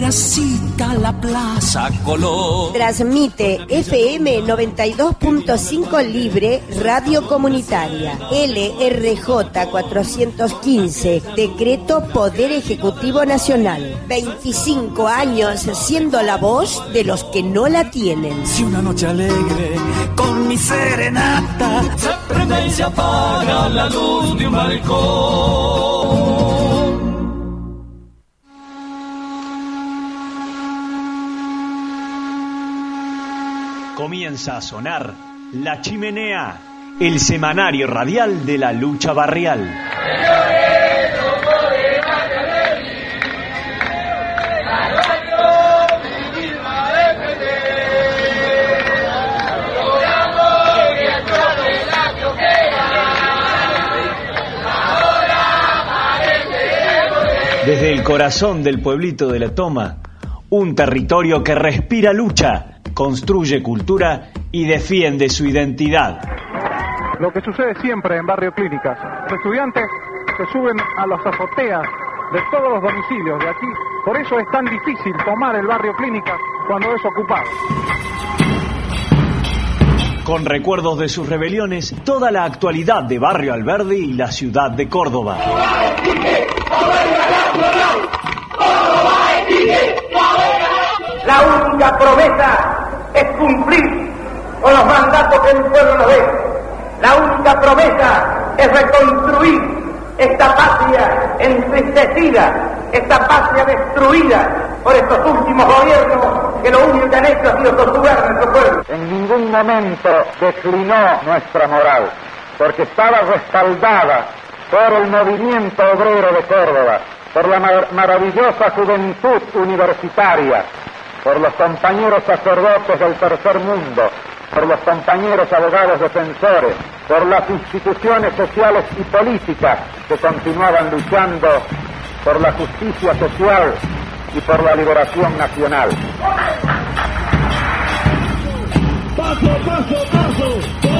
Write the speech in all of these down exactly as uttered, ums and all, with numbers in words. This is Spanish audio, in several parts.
Teresita, la Plaza Colón. Transmite F M noventa y dos punto cinco Libre, Radio Comunitaria. L R J cuatrocientos quince, Decreto Poder Ejecutivo Nacional. veinticinco años siendo la voz de los que no la tienen. Si una noche alegre con mi serenata se prende y se apaga la luz de un balcón. Comienza a sonar La Chimenea, el semanario radial de la lucha barrial. Desde el corazón del pueblito de La Toma, un territorio que respira lucha, construye cultura y defiende su identidad. Lo que sucede siempre en Barrio Clínicas, los estudiantes se suben a las azoteas de todos los domicilios de aquí, por eso es tan difícil tomar el Barrio Clínicas cuando es ocupado. Con recuerdos de sus rebeliones, toda la actualidad de Barrio Alberdi y la ciudad de Córdoba. La única promesa es cumplir con los mandatos que el pueblo nos dé. La única promesa es reconstruir esta patria entristecida, esta patria destruida por estos últimos gobiernos que lo único que han hecho ha sido torturar a nuestro pueblo. En ningún momento declinó nuestra moral, porque estaba respaldada por el movimiento obrero de Córdoba, por la mar- maravillosa juventud universitaria, por los compañeros sacerdotes del tercer mundo, por los compañeros abogados defensores, por las instituciones sociales y políticas que continuaban luchando por la justicia social y por la liberación nacional. Paso, paso, paso.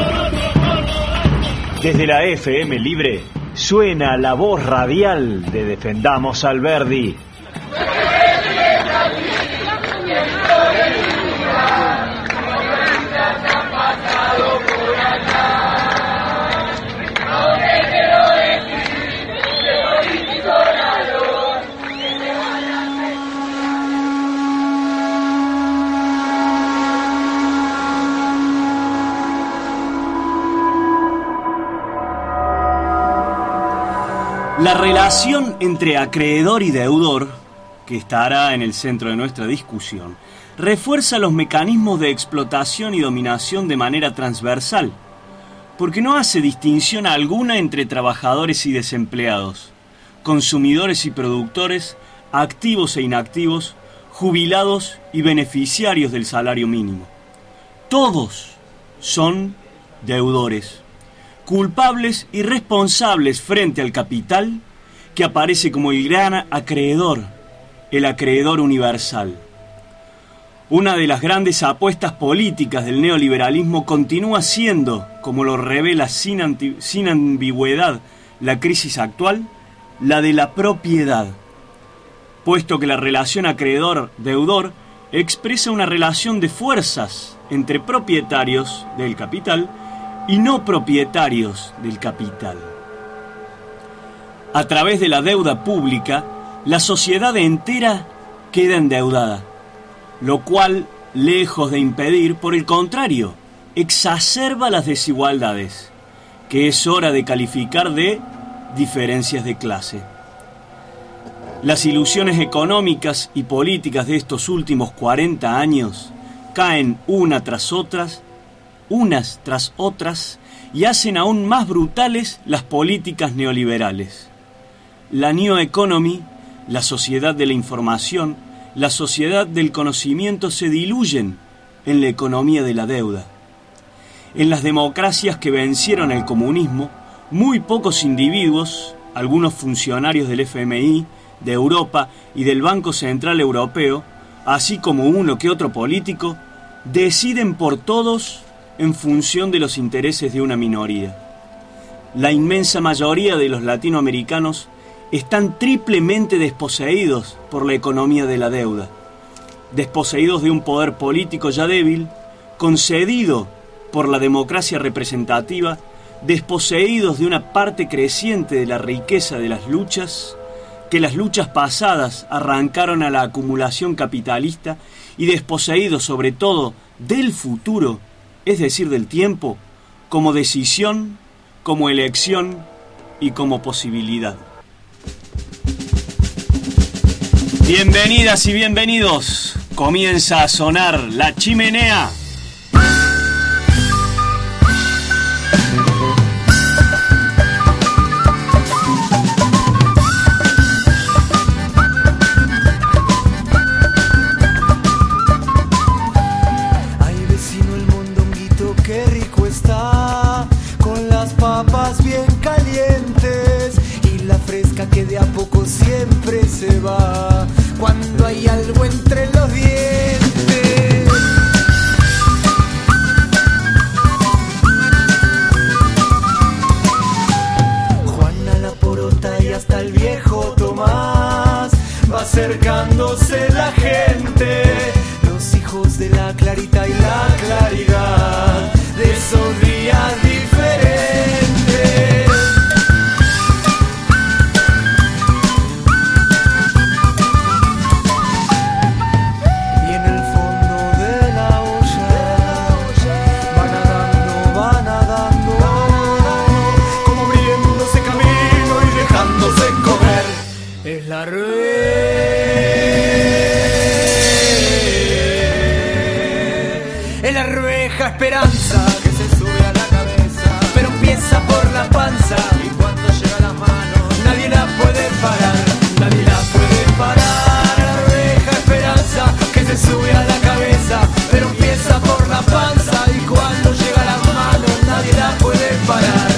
Desde la F M Libre suena la voz radial de Defendamos Alberdi. La relación entre acreedor y deudor, que estará en el centro de nuestra discusión, refuerza los mecanismos de explotación y dominación de manera transversal, porque no hace distinción alguna entre trabajadores y desempleados, consumidores y productores, activos e inactivos, jubilados y beneficiarios del salario mínimo. Todos son deudores, culpables y responsables frente al capital, que aparece como el gran acreedor, el acreedor universal. Una de las grandes apuestas políticas del neoliberalismo continúa siendo, como lo revela sin, anti- sin ambigüedad la crisis actual, la de la propiedad, puesto que la relación acreedor-deudor expresa una relación de fuerzas entre propietarios del capital y no propietarios del capital. A través de la deuda pública, la sociedad entera queda endeudada, lo cual, lejos de impedir, por el contrario, exacerba las desigualdades, que es hora de calificar de diferencias de clase. Las ilusiones económicas y políticas de estos últimos cuarenta años caen una tras otras, unas tras otras, y hacen aún más brutales las políticas neoliberales. La New Economy, la sociedad de la información, la sociedad del conocimiento se diluyen en la economía de la deuda. En las democracias que vencieron el comunismo, muy pocos individuos, algunos funcionarios del F M I, de Europa y del Banco Central Europeo, así como uno que otro político, deciden por todos en función de los intereses de una minoría. La inmensa mayoría de los latinoamericanos están triplemente desposeídos por la economía de la deuda, desposeídos de un poder político ya débil, concedido por la democracia representativa, desposeídos de una parte creciente de la riqueza de las luchas, que las luchas pasadas arrancaron a la acumulación capitalista, y desposeídos sobre todo del futuro, es decir, del tiempo, como decisión, como elección y como posibilidad. Bienvenidas y bienvenidos. Comienza a sonar La Chimenea. Ay, vecino, el mondonguito, qué rico está, con las papas bien calientes y la fresca que de a poco siempre se va cuando hay algo entre los dientes. Juana la porota y hasta el viejo Tomás, va acercándose la gente, los hijos de la clarita y la claridad de esos días diferentes. La rueja, es la rueja esperanza que se sube a la cabeza, pero empieza por la panza y cuando llega a las manos nadie la puede parar, nadie la puede parar. La rueja esperanza que se sube a la cabeza, pero empieza por la panza y cuando llega a las manos nadie la puede parar.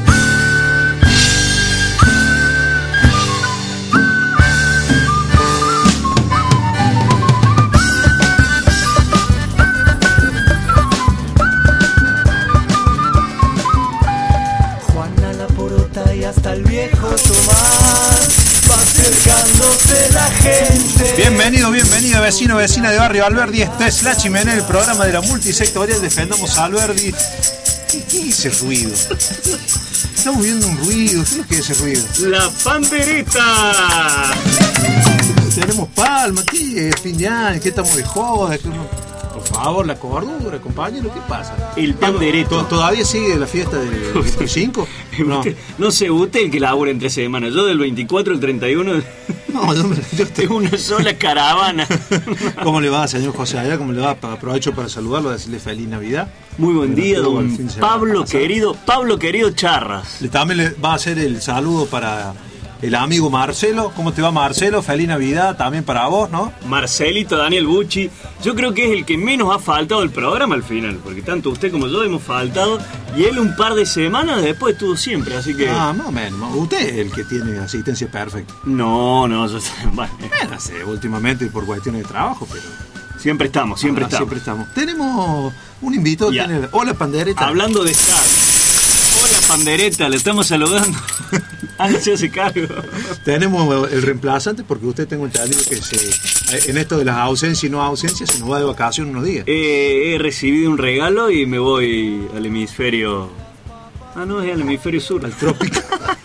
Hasta el viejo Tomás va acercándose la gente. Bienvenido, bienvenido, vecino, vecina de Barrio Alberdi. Esta es La Chimenea, el programa de la multisectorial Defendamos a Alberdi. ¿Qué, qué es ese ruido? Estamos viendo un ruido. ¿Qué es lo que es ese ruido? ¡La pandereta! Tenemos palma, ¿qué es fin de año? ¿Qué estamos de joda? Por favor, la cordura, compañero, ¿qué pasa? El pandereto. ¿Todavía sigue la fiesta del veinticinco? No. No sé, usted el que labura entre semanas. Yo del veinticuatro al treinta y uno. No, yo, yo tengo una sola caravana. ¿Cómo le va, señor José Allá? ¿Cómo le va? Aprovecho para saludarlo, decirle feliz Navidad. Muy buen día, don Pablo querido, Pablo querido Charras. Le, también le va a hacer el saludo para el amigo Marcelo. ¿Cómo te va, Marcelo? Feliz Navidad también para vos, ¿no? Marcelito, Daniel Bucci. Yo creo que es el que menos ha faltado el programa al final, porque tanto usted como yo hemos faltado y él un par de semanas después estuvo siempre, así que... Ah, más o menos. Usted es el que tiene asistencia perfecta. No, no, yo... Bueno, no sé, últimamente por cuestiones de trabajo, pero... Siempre estamos, siempre ah, estamos. Siempre estamos. Tenemos un invitado. Tiene... Hola, pandereta. Hablando de estar. Hola, pandereta, le estamos saludando. Ah, no se hace cargo. Tenemos el reemplazante porque usted tengo entendido que se, en esto de las ausencias y no ausencias se nos va de vacaciones unos días. Eh, he recibido un regalo y me voy al hemisferio... Ah, no, es al hemisferio sur. Al trópico.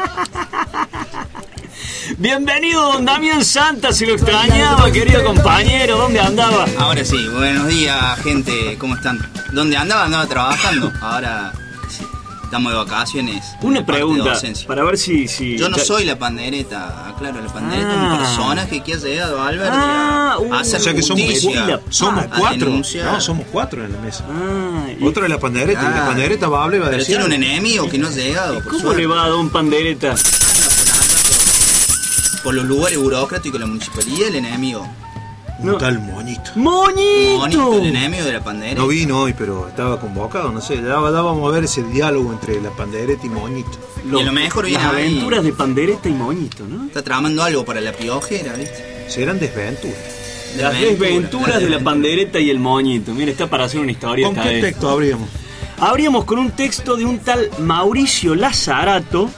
Bienvenido, don Damián Santa, se lo extrañaba, querido compañero, ¿dónde andaba? Ahora sí, buenos días, gente, ¿cómo están? ¿Dónde andaba? Andaba trabajando, ahora sí, estamos de vacaciones. Una pregunta, para ver si... si Yo no ya... soy la pandereta, aclaro, la pandereta ah. es un personaje que ha llegado a Alberdi ah, uh, a hacer o sea que justicia, somos, somos a, cuatro, a no, somos cuatro en la mesa. Ah, y... Otro es la pandereta, ah, y la pandereta va a hablar y va a pero decir... Pero tiene un enemigo que no ha llegado. ¿Cómo suerte. le va a don Pandereta? Por los lugares burocráticos de la municipalidad, el enemigo. Un no. tal Moñito. ¡Moñito! Moñito, el enemigo de la pandereta. No vino hoy, pero estaba convocado, no sé. Ya, ya vamos a ver ese diálogo entre la pandereta y Moñito. Lo, y a lo mejor viene las aventuras ahí de pandereta y Moñito, ¿no? Está tramando algo para la piojera, ¿viste? Serán desventuras. Las desventuras de la pandereta y el Moñito. Mira, está para hacer una historia. ¿Con qué vez. texto habríamos? Habríamos con un texto de un tal Mauricio Lazarato,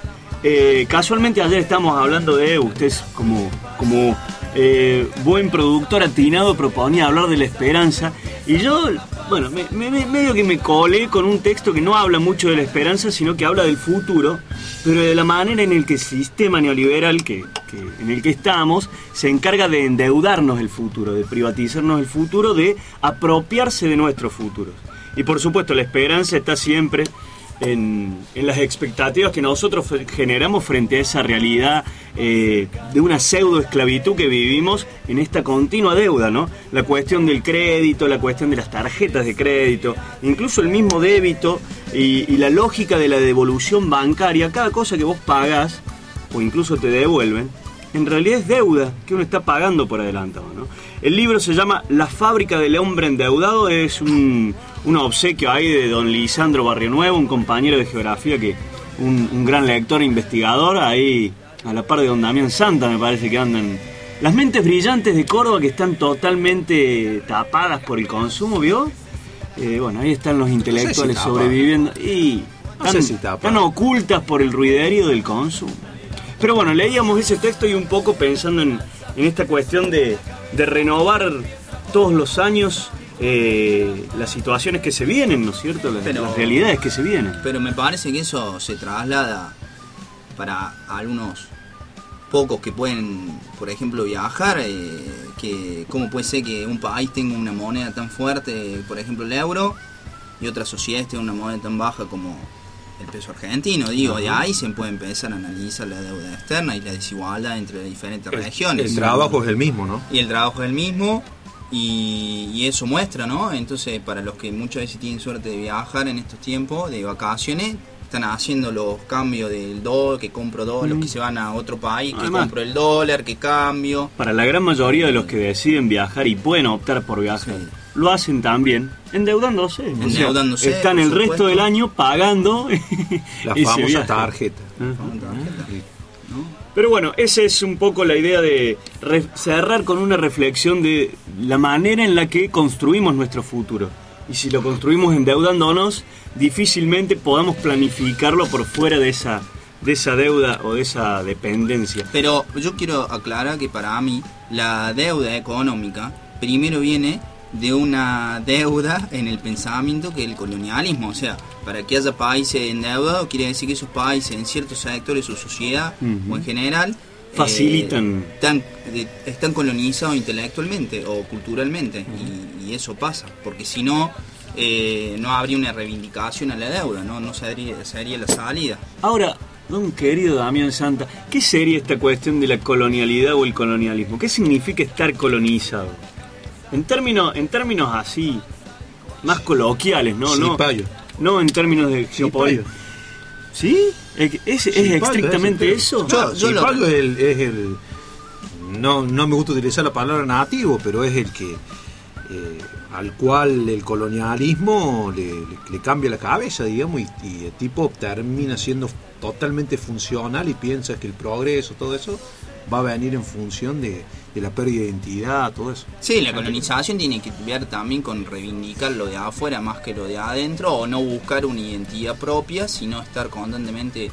Eh, casualmente ayer estábamos hablando de, usted como, como eh, buen productor atinado proponía hablar de la esperanza, y yo, bueno, me, me, medio que me colé con un texto que no habla mucho de la esperanza, sino que habla del futuro, pero de la manera en el que el sistema neoliberal que, que, en el que estamos se encarga de endeudarnos el futuro, de privatizarnos el futuro, de apropiarse de nuestros futuros. Y por supuesto la esperanza está siempre en, en las expectativas que nosotros generamos frente a esa realidad eh, de una pseudo esclavitud que vivimos en esta continua deuda, ¿no? La cuestión del crédito, la cuestión de las tarjetas de crédito, incluso el mismo débito y, y la lógica de la devolución bancaria. Cada cosa que vos pagás o incluso te devuelven, en realidad es deuda que uno está pagando por adelantado, ¿no? El libro se llama La fábrica del hombre endeudado, es un, un obsequio ahí de don Lisandro Barrionuevo, un compañero de geografía, que un, un gran lector e investigador, ahí a la par de don Damián Santa, me parece que andan las mentes brillantes de Córdoba, que están totalmente tapadas por el consumo, ¿vio? Eh, bueno, ahí están los intelectuales no sé si sobreviviendo y no están, sé si están ocultas por el ruiderío del consumo. Pero bueno, leíamos ese texto y un poco pensando en, en esta cuestión de, de renovar todos los años eh, las situaciones que se vienen, ¿no es cierto? Las, Pero- las realidades que se vienen. Pero me parece que eso se traslada para algunos pocos que pueden, por ejemplo, viajar, eh, que cómo puede ser que un país tenga una moneda tan fuerte, por ejemplo el euro, y otras sociedades tengan una moneda tan baja como el peso argentino. Digo, de ahí se puede empezar a analizar la deuda externa y la desigualdad entre las diferentes regiones. El trabajo es el mismo, ¿no? Y el trabajo es el mismo, y, y eso muestra, ¿no? Entonces, para los que muchas veces tienen suerte de viajar en estos tiempos de vacaciones, están haciendo los cambios del dólar, que compro dólar, los que se van a otro país, que Además, compro el dólar, que cambio. Para la gran mayoría de los que deciden viajar y pueden optar por viajar, Sí. lo hacen también endeudándose. O sea, Endeudándose, están por el resto supuesto. del año pagando La ese famosa viaje. tarjeta. Pero bueno, esa es un poco la idea de re- cerrar con una reflexión de la manera en la que construimos nuestro futuro. Y si lo construimos endeudándonos, difícilmente podamos planificarlo por fuera de esa, de esa deuda o de esa dependencia. Pero yo quiero aclarar que para mí la deuda económica primero viene de una deuda en el pensamiento que el colonialismo. O sea, para que haya países endeudados quiere decir que esos países en ciertos sectores o sociedad Ujú. o en general Facilitan. eh, están, de- están colonizados intelectualmente o culturalmente. y, y eso pasa, porque si no eh, no habría una reivindicación a la deuda, no, no sería, sería la salida. Ahora, don querido Damián Santa, ¿qué sería esta cuestión de la colonialidad o el colonialismo? ¿Qué significa estar colonizado? En términos, en términos así, más coloquiales, ¿no? No, Cipayo. no en términos de geopolítica. ¿Sí? ¿Es, es, es Cipayo, estrictamente es el- eso? Yo- yo lo- Cipayo es el, es el- no, no me gusta utilizar la palabra nativo, pero es el que eh, al cual el colonialismo le, le- le cambia la cabeza, digamos, y, y el tipo termina siendo totalmente funcional y piensa que el progreso, todo eso, va a venir en función de, de la pérdida de identidad, todo eso. Sí, la colonización tiene que ver también con reivindicar lo de afuera más que lo de adentro, o no buscar una identidad propia, sino estar constantemente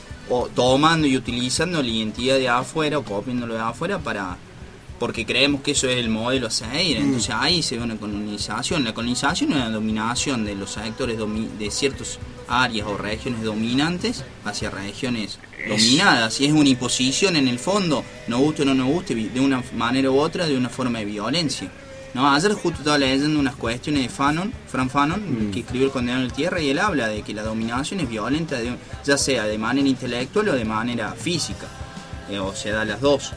o tomando y utilizando la identidad de afuera o copiándolo de afuera para porque creemos que eso es el modelo a seguir. Entonces ahí se ve una colonización. La colonización es una dominación de los sectores domi- de ciertas áreas o regiones dominantes hacia regiones dominadas, y es una imposición en el fondo, nos guste o no nos guste, vi- de una manera u otra, de una forma de violencia. No, ayer justo estaba leyendo unas cuestiones de Fanon, Fran Fanon, Mm. que escribió El Condenado en Tierra, y él habla de que la dominación es violenta, de- ya sea de manera intelectual o de manera física, eh, o se da las dos.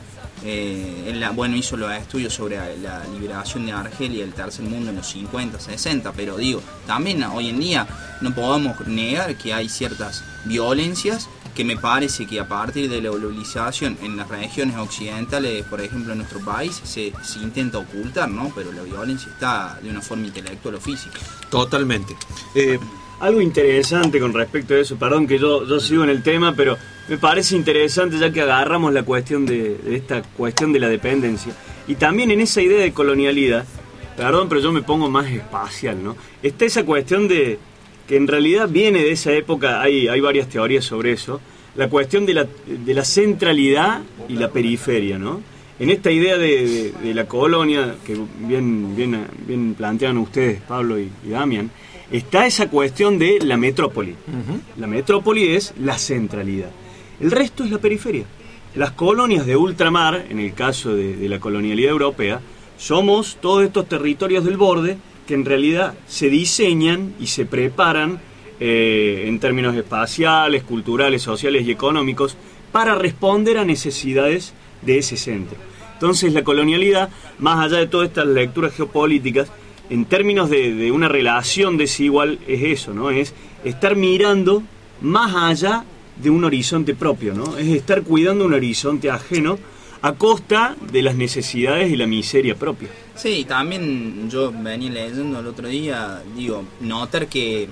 Eh, él, bueno, hizo los estudios sobre la liberación de Argelia y el tercer mundo en los cincuenta, sesenta, pero digo, también hoy en día no podemos negar que hay ciertas violencias que me parece que a partir de la globalización en las regiones occidentales, por ejemplo en nuestro país, se, se intenta ocultar, ¿no? Pero la violencia está de una forma intelectual o física. Totalmente. Eh, Algo interesante con respecto a eso, perdón que yo, yo sigo en el tema, pero me parece interesante ya que agarramos la cuestión de, de esta cuestión de la dependencia. Y también en esa idea de colonialidad, perdón, pero yo me pongo más espacial, ¿no? Está esa cuestión de que en realidad viene de esa época, hay, hay varias teorías sobre eso, la cuestión de la, de la centralidad y la periferia, ¿no? En esta idea de, de, de la colonia, que bien, bien, bien plantean ustedes, Pablo y, y Damián, está esa cuestión de la metrópoli. Uh-huh. La metrópoli es la centralidad. El resto es la periferia. Las colonias de ultramar, en el caso de, de la colonialidad europea, somos todos estos territorios del borde que en realidad se diseñan y se preparan eh, en términos espaciales, culturales, sociales y económicos para responder a necesidades de ese centro. Entonces la colonialidad, más allá de todas estas lecturas geopolíticas, en términos de, de una relación desigual, es eso, ¿no? Es estar mirando más allá de un horizonte propio, ¿no? Es estar cuidando un horizonte ajeno a costa de las necesidades y la miseria propia. Sí, también yo venía leyendo el otro día, digo, notar que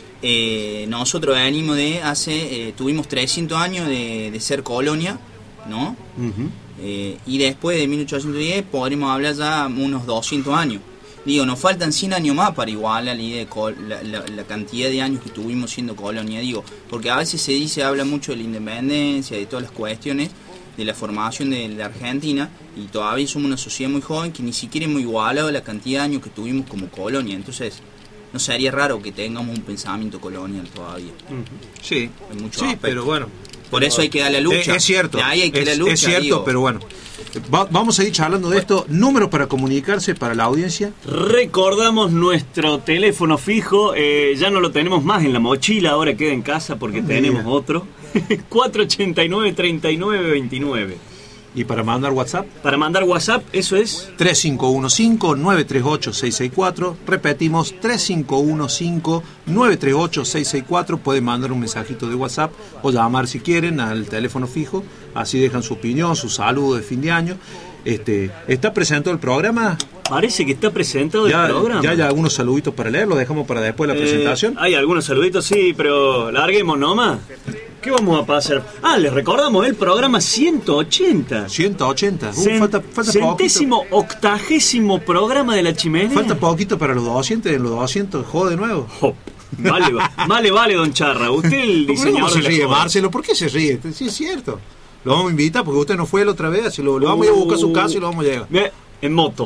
eh, nosotros venimos de hace, eh, tuvimos trescientos años de, de ser colonia, ¿no? Uh-huh. Eh, y después de mil ochocientos diez podremos hablar ya unos doscientos años. Digo, nos faltan cien años más para igualar la, idea de col- la, la, la cantidad de años que tuvimos siendo colonia. Digo, porque a veces se dice, habla mucho de la independencia, de todas las cuestiones, de la formación de la Argentina, y todavía somos una sociedad muy joven que ni siquiera hemos igualado la cantidad de años que tuvimos como colonia. Entonces, no sería raro que tengamos un pensamiento colonial todavía. Uh-huh. Sí, mucho sí, aspecto. Pero bueno. Por eso hay que dar la lucha. Es, es cierto. De ahí hay que es, dar la lucha. Es cierto, digo. Pero bueno. Va, vamos a ir charlando de esto. Números para comunicarse para la audiencia. Recordamos nuestro teléfono fijo. Eh, ya no lo tenemos más en la mochila. Ahora queda en casa porque tenemos otro. cuatro ochenta y nueve, treinta y nueve, veintinueve. ¿Y para mandar WhatsApp? Para mandar WhatsApp, eso es tres cinco uno cinco, nueve tres ocho, seis seis cuatro. Repetimos, tres cinco uno cinco, nueve tres ocho, seis seis cuatro. Pueden mandar un mensajito de WhatsApp o llamar si quieren al teléfono fijo. Así dejan su opinión, su saludo de fin de año. Este, ¿Está presentado el programa? Parece que está presentado ya, el programa. Ya hay algunos saluditos para leer, lo dejamos para después de la eh, presentación. Hay algunos saluditos, sí, pero larguemos nomás. ¿Qué vamos a pasar? Ah, les recordamos el programa ciento ochenta. ciento ochenta. Uh, Cent- falta, falta centésimo, poquito. octagésimo programa de la chimenea. Falta poquito para los doscientos, los doscientos, joder de nuevo. Oh, vale, vale, vale, don Charra. Usted el diseñador se de ríe, la Marcelo? ¿Por qué se ríe? Sí, es cierto. Lo vamos a invitar porque usted no fue la otra vez, así lo, lo vamos uh, a ir a buscar a su casa y lo vamos a llevar. En moto.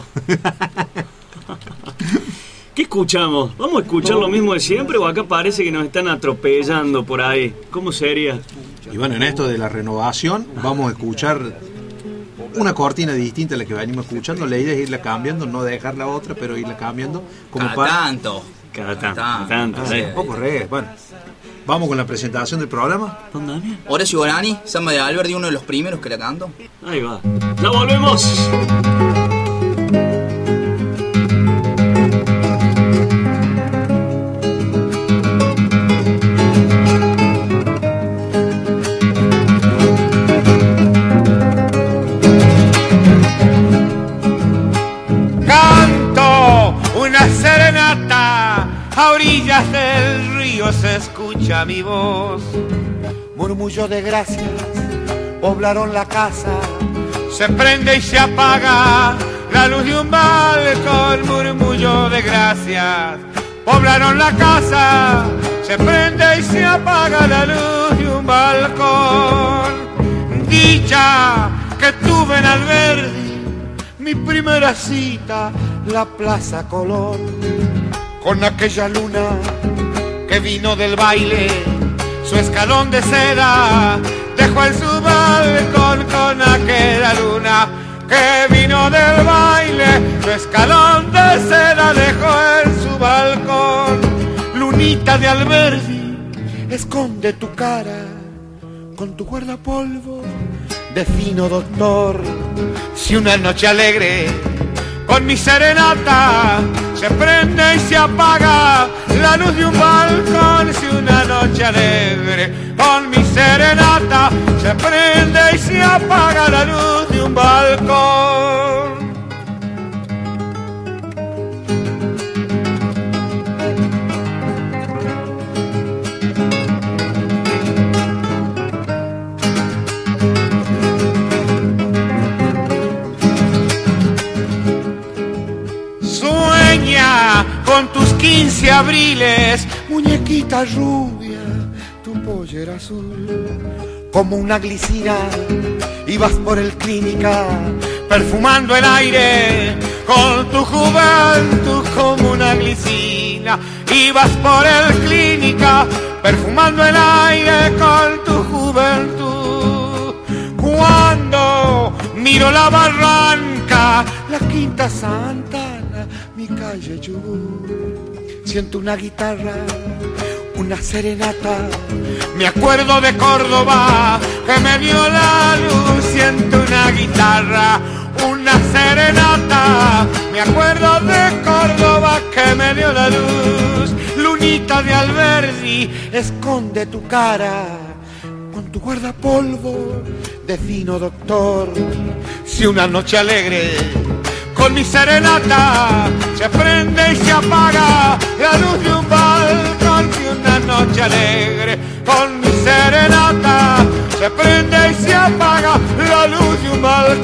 ¿Qué escuchamos? ¿Vamos a escuchar lo mismo de siempre o acá parece que nos están atropellando por ahí? ¿Cómo sería? Y bueno, en esto de la renovación vamos a escuchar una cortina distinta a la que venimos escuchando. La idea es irla cambiando, no dejar la otra, pero irla cambiando. Como cada para... tanto. Cada tanto. Cada tanto. Ah, sí. Un poco re. Bueno, vamos con la presentación del programa. Horacio Guarani, Samba de Alberdi, uno de los primeros que la canto. Ahí va. ¡Ya volvemos! Serenata, a orillas del río se escucha mi voz. Murmullo de gracias, poblaron la casa. Se prende y se apaga la luz de un balcón. Murmullo de gracias, poblaron la casa. Se prende y se apaga la luz de un balcón. Dicha que tuve en Alberdi, mi primera cita, la Plaza Colón, con aquella luna que vino del baile, su escalón de seda dejó en su balcón. Con aquella luna que vino del baile, su escalón de seda dejó en su balcón. Lunita de Alberdi, esconde tu cara con tu guardapolvo de fino doctor. Si una noche alegre con mi serenata se prende y se apaga la luz de un balcón. Si una noche alegre con mi serenata se prende y se apaga la luz de un balcón. Con tus quince abriles, muñequita rubia, tu pollera azul, como una glicina. Ibas por el Clínica perfumando el aire con tu juventud como una glicina. Ibas por el Clínica perfumando el aire con tu juventud. Cuando miro la barranca, la Quinta Santana, mi calle Chubut, siento una guitarra, una serenata. Me acuerdo de Córdoba que me dio la luz. Siento una guitarra, una serenata. Me acuerdo de Córdoba que me dio la luz. Lunita de Alberdi, esconde tu cara con tu guardapolvo de fino doctor. Si una noche alegre con mi serenata se prende y se apaga la luz de un balcón. Si una noche alegre con mi serenata se prende y se apaga la luz de un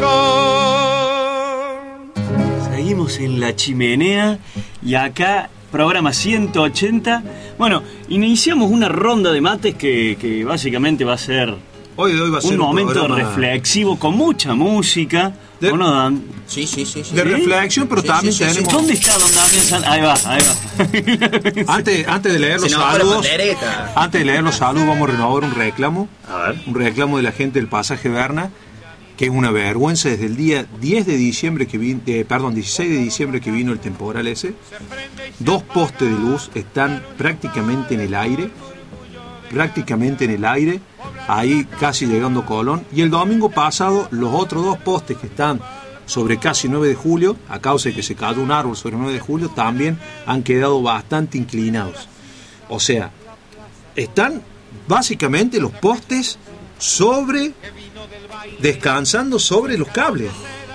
balcón. Seguimos en La Chimenea y acá programa ciento ochenta. Bueno, iniciamos una ronda de mates que, que básicamente va a ser hoy, hoy va a ser un, un momento programa reflexivo con mucha música. De, ¿O no, Dan? Sí, sí, sí, sí. De reflexión, pero sí, también sí, sí, tenemos... sí. ¿Dónde está Don Damián San? Ahí va, ahí va. Antes, antes de leer los Se nos va la saludos, pandereta. antes de leer los saludos, vamos a renovar un reclamo. A ver. Un reclamo de la gente del pasaje Berna, que es una vergüenza desde el día diez de diciembre que vino, eh, perdón, dieciséis de diciembre que vino el temporal ese. Dos postes de luz están prácticamente en el aire, prácticamente en el aire, ahí casi llegando a Colón. Y el domingo pasado, los otros dos postes que están sobre casi nueve de julio, a causa de que se cayó un árbol sobre nueve de julio, también han quedado bastante inclinados. O sea, están básicamente los postes sobre, descansando sobre los cables.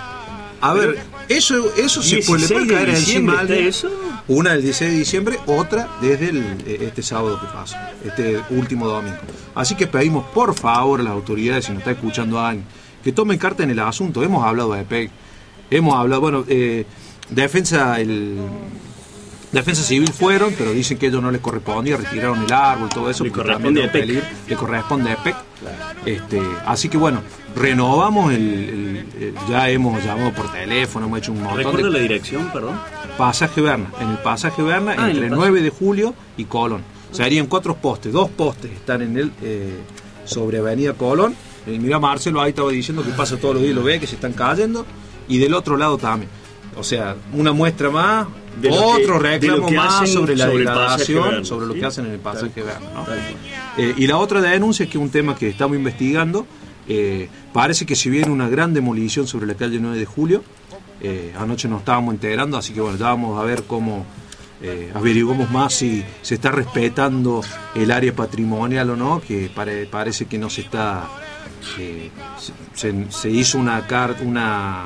A ver, eso, eso se puede, le puede caer encima a alguien. ¿Eso? Una del dieciséis de diciembre, otra desde el, este sábado que pasó, este último domingo. Así que pedimos por favor a las autoridades, si nos está escuchando alguien, que tomen carta en el asunto. Hemos hablado de E P E C, hemos hablado, bueno, eh, defensa, el defensa civil fueron, pero dicen que a ellos no les correspondía, retiraron el árbol, todo eso. Le corresponde a E P E C. Le corresponde a E P E C. Claro. Este, así que bueno, renovamos el, el, el, ya hemos llamado por teléfono, hemos hecho un montón. ¿Recuerda de... la dirección, perdón? Pasaje Berna, en el pasaje Berna, ah, entre el nueve de julio y Colón. O sea, harían cuatro postes, dos postes están en el eh, sobre Avenida Colón. Eh, mira, Marcelo ahí estaba diciendo que pasa todos los días y lo ve, que se están cayendo. Y del otro lado también. O sea, una muestra más, de otro que, reclamo más sobre la degradación, sobre lo que hacen en el pasaje Berna, ¿no? Eh, y la otra denuncia es que es un tema que estamos investigando. Eh, parece que si viene una gran demolición sobre la calle nueve de julio. Eh, anoche nos estábamos enterando, así que bueno, ya vamos a ver cómo eh, averiguamos más si se está respetando el área patrimonial o no, que pare, parece que no se está. Eh, se, se hizo una carta, una.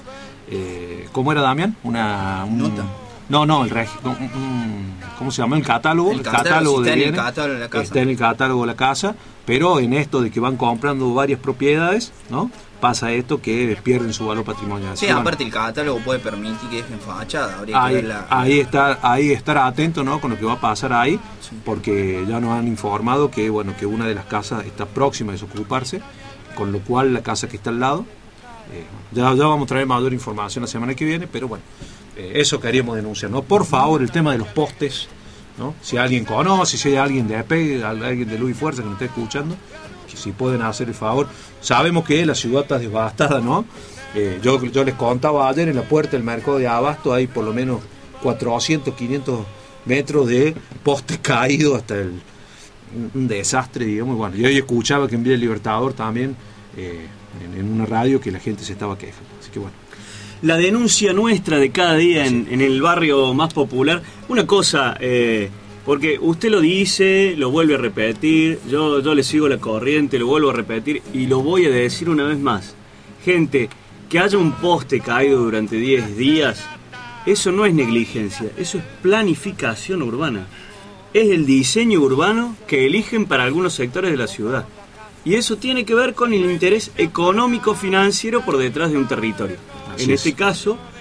Eh, ¿Cómo era, Damián? Una. Un, nota. No, no, el regi- un, un, ¿cómo se llama? El catálogo. El catálogo, catálogo de bienes. Está en el catálogo de la casa. Está en el catálogo de la casa, pero en esto de que van comprando varias propiedades, ¿no? Pasa esto que pierden su valor patrimonial. Sí, bueno, aparte el catálogo puede permitir que dejen fachada. Habría ahí, que ver la... ahí, estar, ahí estar atento, ¿no? Con lo que va a pasar ahí, sí. Porque ya nos han informado que, bueno, que una de las casas está próxima a desocuparse, con lo cual la casa que está al lado, eh, ya, ya vamos a traer mayor información la semana que viene, pero bueno, eh, eso queríamos denunciar, ¿no? Por favor, el tema de los postes, ¿no? Si alguien conoce, si hay alguien de E P E C, alguien de Luz y Fuerza que nos esté escuchando, si pueden hacer el favor. Sabemos que la ciudad está devastada, ¿no? Eh, yo, yo les contaba ayer, en la puerta del mercado de Abasto hay por lo menos cuatrocientos, quinientos metros de postes caídos, hasta el, un desastre, digamos. Bueno, yo hoy escuchaba que en Villa Libertador también, eh, en, en una radio, que la gente se estaba quejando. Así que bueno. La denuncia nuestra de cada día en, en el barrio más popular. Una cosa, eh, porque usted lo dice, lo vuelve a repetir, yo, yo le sigo la corriente, lo vuelvo a repetir y lo voy a decir una vez más. Gente, que haya un poste caído durante diez días, eso no es negligencia, eso es planificación urbana. Es el diseño urbano que eligen para algunos sectores de la ciudad. Y eso tiene que ver con el interés económico-financiero por detrás de un territorio. Así en es. Este caso,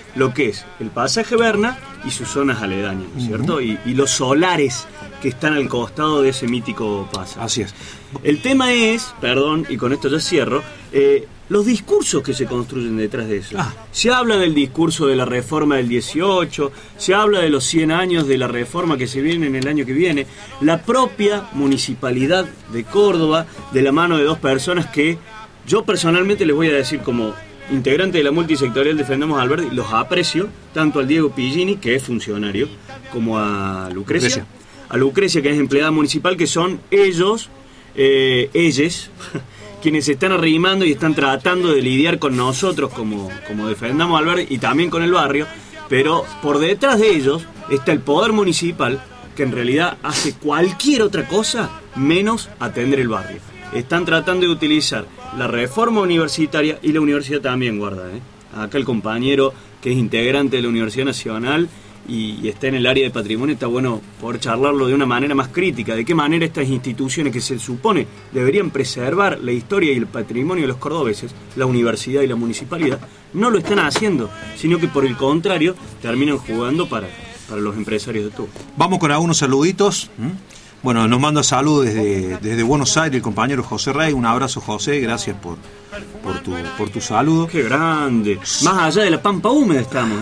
lo que es el pasaje Berna y sus zonas aledañas, ¿no es cierto? Uh-huh. Y, y los solares que están al costado de ese mítico pasaje. Así es. El tema es, perdón, y con esto ya cierro, eh, los discursos que se construyen detrás de eso. Ah. Se habla del discurso de la reforma del dieciocho, se habla de los cien años de la reforma que se viene en el año que viene. La propia municipalidad de Córdoba, de la mano de dos personas que yo personalmente les voy a decir como integrante de la multisectorial Defendamos a Alberdi, los aprecio, tanto al Diego Pillini, que es funcionario, como a Lucrecia, Lucrecia. a Lucrecia, que es empleada municipal, que son ellos, eh, ellos, quienes se están arrimando y están tratando de lidiar con nosotros como, como Defendamos a Alberdi y también con el barrio, pero por detrás de ellos está el poder municipal, que en realidad hace cualquier otra cosa menos atender el barrio. Están tratando de utilizar la reforma universitaria y la universidad también, guarda, ¿eh? Acá el compañero que es integrante de la Universidad Nacional y, y está en el área de patrimonio, está bueno poder charlarlo de una manera más crítica, de qué manera estas instituciones que se supone deberían preservar la historia y el patrimonio de los cordobeses, la universidad y la municipalidad, no lo están haciendo, sino que por el contrario terminan jugando para, para los empresarios de todo. Vamos con algunos saluditos. ¿Mm? Bueno, nos manda saludos desde, desde Buenos Aires el compañero José Rey. Un abrazo, José, gracias por, por, tu, por tu saludo. ¡Qué grande! Más allá de la pampa húmeda estamos.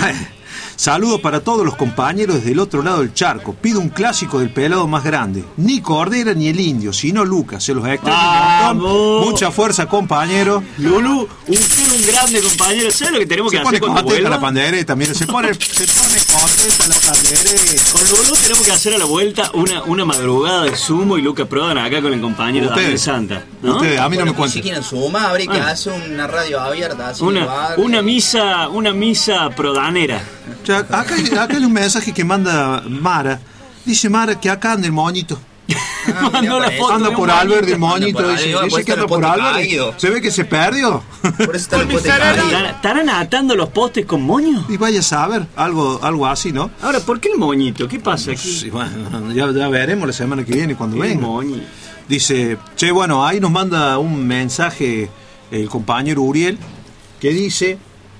Saludos para todos los compañeros desde el otro lado del charco. Pido un clásico del pelado más grande. Ni Cordera ni el Indio, sino Lucas. Se los extraño un montón. Mucha fuerza, compañero. Lulu, un, un grande compañero. ¿Sabes lo que tenemos se que hacer cuando vuelva? La pandereta también. Se pone, se pone contenta la pandereta. Con Lulu tenemos que hacer a la vuelta una, una madrugada de sumo y Lucas Prodan acá con el compañero Daniel Santa. ¿No? Ustedes, a mí bueno, no me cuentan. Si quieren sumar, habría que ah. hacer una radio abierta. Así una, una misa, una misa prodanera. Ya, acá, acá hay un mensaje que manda Mara. Dice Mara que acá anda el moñito. Ah, Mandó la foto anda por Albert el moñito. Por dice, dice que anda por Albert. Se ve que se perdió. Por eso está el poste caído. ¿Estarán atando los postes con moño? Y vaya a saber, algo, algo así, ¿no? Ahora, ¿por qué el moñito? ¿Qué pasa aquí? Sí, bueno, ya, ya veremos la semana que viene cuando venga. Moñito. Dice, che, bueno, ahí nos manda un mensaje el compañero Uriel que dice...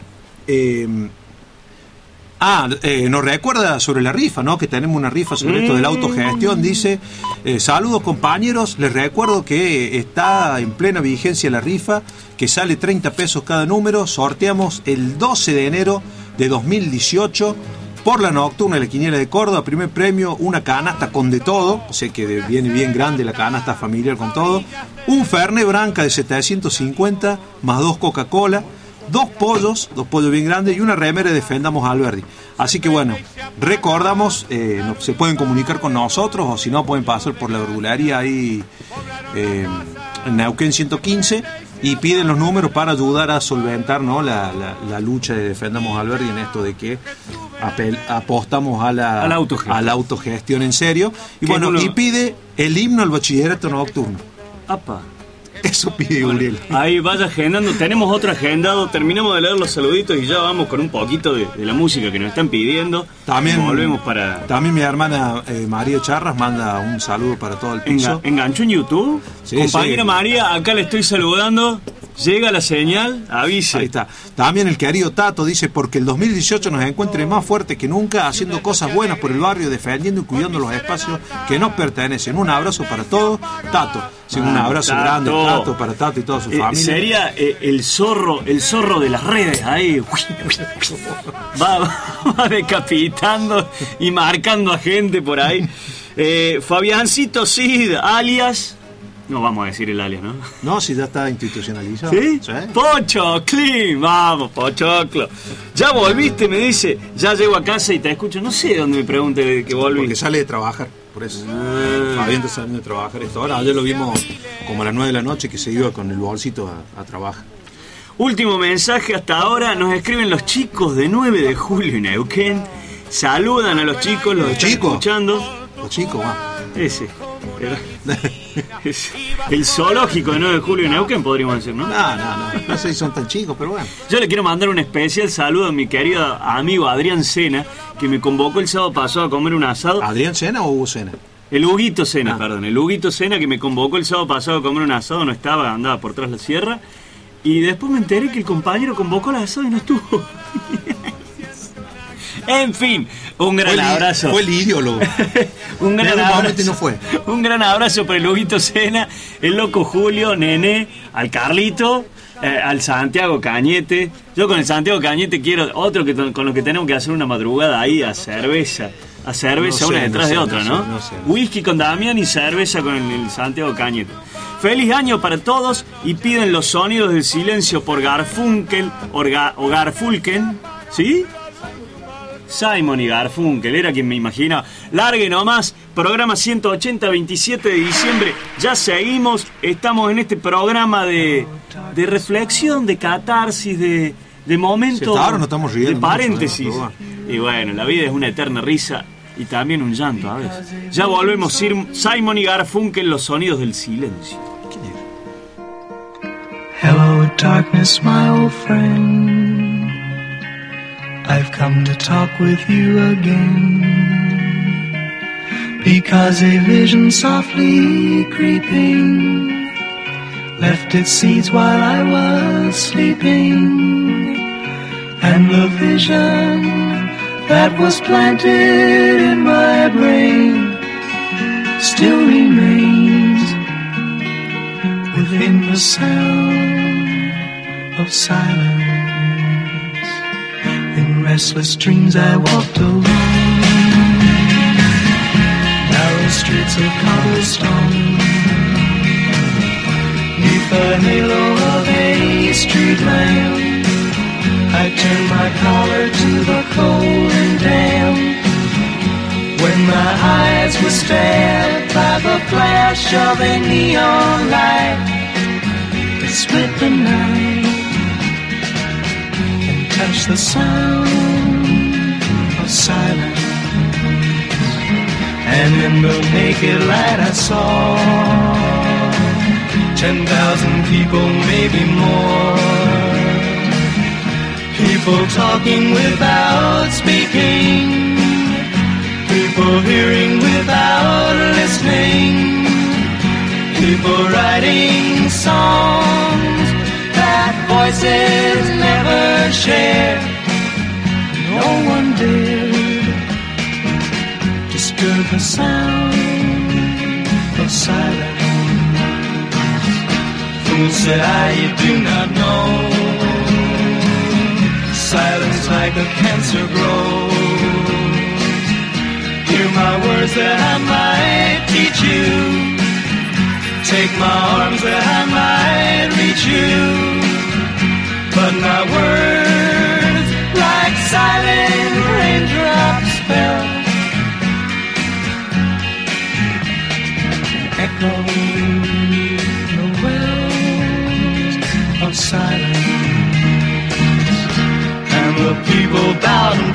Eh, Ah, eh, nos recuerda sobre la rifa, ¿no? Que tenemos una rifa sobre mm. esto de la autogestión. Dice, eh, saludos compañeros, les recuerdo que está en plena vigencia la rifa, que sale treinta pesos cada número. Sorteamos el doce de enero de dos mil dieciocho por la nocturna de la Quiniela de Córdoba. Primer premio, una canasta con de todo, o sea que viene bien grande la canasta familiar con todo. Un Fernet Branca de setecientos cincuenta más dos Coca-Cola. Dos pollos, dos pollos bien grandes y una remera de Defendamos a Alberdi. Así que bueno, recordamos, eh, no, se pueden comunicar con nosotros o si no pueden pasar por la verdulería ahí eh, en Neuquén ciento quince y piden los números para ayudar a solventar, ¿no? la, la, la lucha de Defendamos a Alberdi en esto de que apel, apostamos a la, a, la autogestión. a la autogestión en serio. Y bueno, uno... y pide el himno al bachillerato nocturno. Apa. Eso pide Uriel. Ahí vaya agendando. Tenemos otro agendado. Terminamos de leer los saluditos y ya vamos con un poquito de, de la música que nos están pidiendo. También volvemos para. También mi hermana eh, María Charras manda un saludo para todo el piso. Enga, ¿Enganchó en YouTube? Sí, compañera sí. María, acá le estoy saludando. Llega la señal, avise. Ahí está. También el querido Tato dice, porque el dos mil dieciocho nos encuentre más fuerte que nunca, haciendo cosas buenas por el barrio, defendiendo y cuidando los espacios que nos pertenecen. Un abrazo para todos. Tato. Sí, un abrazo Tato. grande, Tato, para Tato y toda su eh, familia. Sería eh, el zorro, el zorro de las redes ahí. Va, va decapitando y marcando a gente por ahí. Eh, Fabiancito Cid, alias... No vamos a decir el alias, ¿no? No, si ya está institucionalizado. ¿Sí? ¿Sí? Pochoclín, vamos, Pochoclo. Ya volviste, me dice. Ya llego a casa y te escucho. No sé dónde me pregunte que volví. Porque sale de trabajar, por eso. Ah. Fabián está saliendo de trabajar esto. Ahora, ayer lo vimos como a las nueve de la noche que se iba con el bolsito a, a trabajar. Último mensaje hasta ahora. Nos escriben los chicos de nueve de julio en Neuquén. Saludan a los chicos, los, los están chicos escuchando. Los chicos, va. Ese. El zoológico de nueve de julio en Neuquén, podríamos decir, ¿no? No, no, no. No sé si son tan chicos, pero bueno. Yo le quiero mandar un especial saludo a mi querido amigo Adrián Sena, que me convocó el sábado pasado a comer un asado. ¿Adrián Sena o Hugo Sena? El Huguito Sena, ah. perdón. El Huguito Sena, que me convocó el sábado pasado a comer un asado, no estaba, andaba por tras la sierra. Y después me enteré que el compañero convocó el asado y no estuvo. En fin, un gran fue abrazo. Fue el ideólogo. un gran abrazo. No fue. Un gran abrazo para el Huguito Sena, el Loco Julio, Nene, al Carlito, eh, al Santiago Cañete. Yo con el Santiago Cañete quiero otro que con lo que tenemos que hacer una madrugada ahí a cerveza. A cerveza, no sé, una detrás no sé, de otra, ¿no? ¿no? Sé, no sé. Whisky con Damián y cerveza con el, el Santiago Cañete. Feliz año para todos y piden los sonidos del silencio por Garfunkel Orga, o Garfunkel, ¿sí? Simon y Garfunkel, era quien me imaginaba. Largue nomás, programa ciento ochenta, veintisiete de diciembre. Ya seguimos, estamos en este programa de, de reflexión, de catarsis, de, de momento, sí, no estamos riendo, de paréntesis. Mucho, y bueno, la vida es una eterna risa y también un llanto a veces. Ya volvemos, Simon y Garfunkel, los sonidos del silencio. Hello, darkness, my old friend. I've come to talk with you again, because a vision softly creeping left its seeds while I was sleeping, and the vision that was planted in my brain still remains within the sound of silence. In restless dreams I walked alone, narrow streets of cobblestone, neath the halo of a street lamp. I turned my collar to the cold and damp, when my eyes were stared by the flash of a neon light that split the night and touched the sound of silence. And in the naked light I saw ten thousand people, maybe more, people talking without speaking, people hearing without listening, people writing songs that voices never share. No one dared disturb the sound of silence. Fool, said I, you do not know, silence like a cancer grows. Hear my words that I might teach you, take my arms that I might reach you, but my words like silent raindrops fell, echoing the wells of silence. And the people bowed and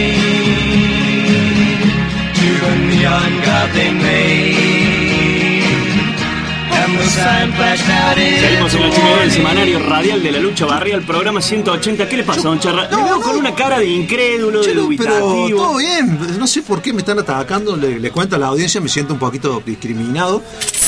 prayed to the neon god they made, and the sign flashed out in Seguimos en la chimenea del semanario radial de la lucha barrial, programa ciento ochenta. ¿Qué le pasa, don Charra? No, Le veo no. con una cara de incrédulo, de Chelo, pero dubitativo. todo bien, no sé por qué me están atacando, le, le cuento a la audiencia, me siento un poquito discriminado.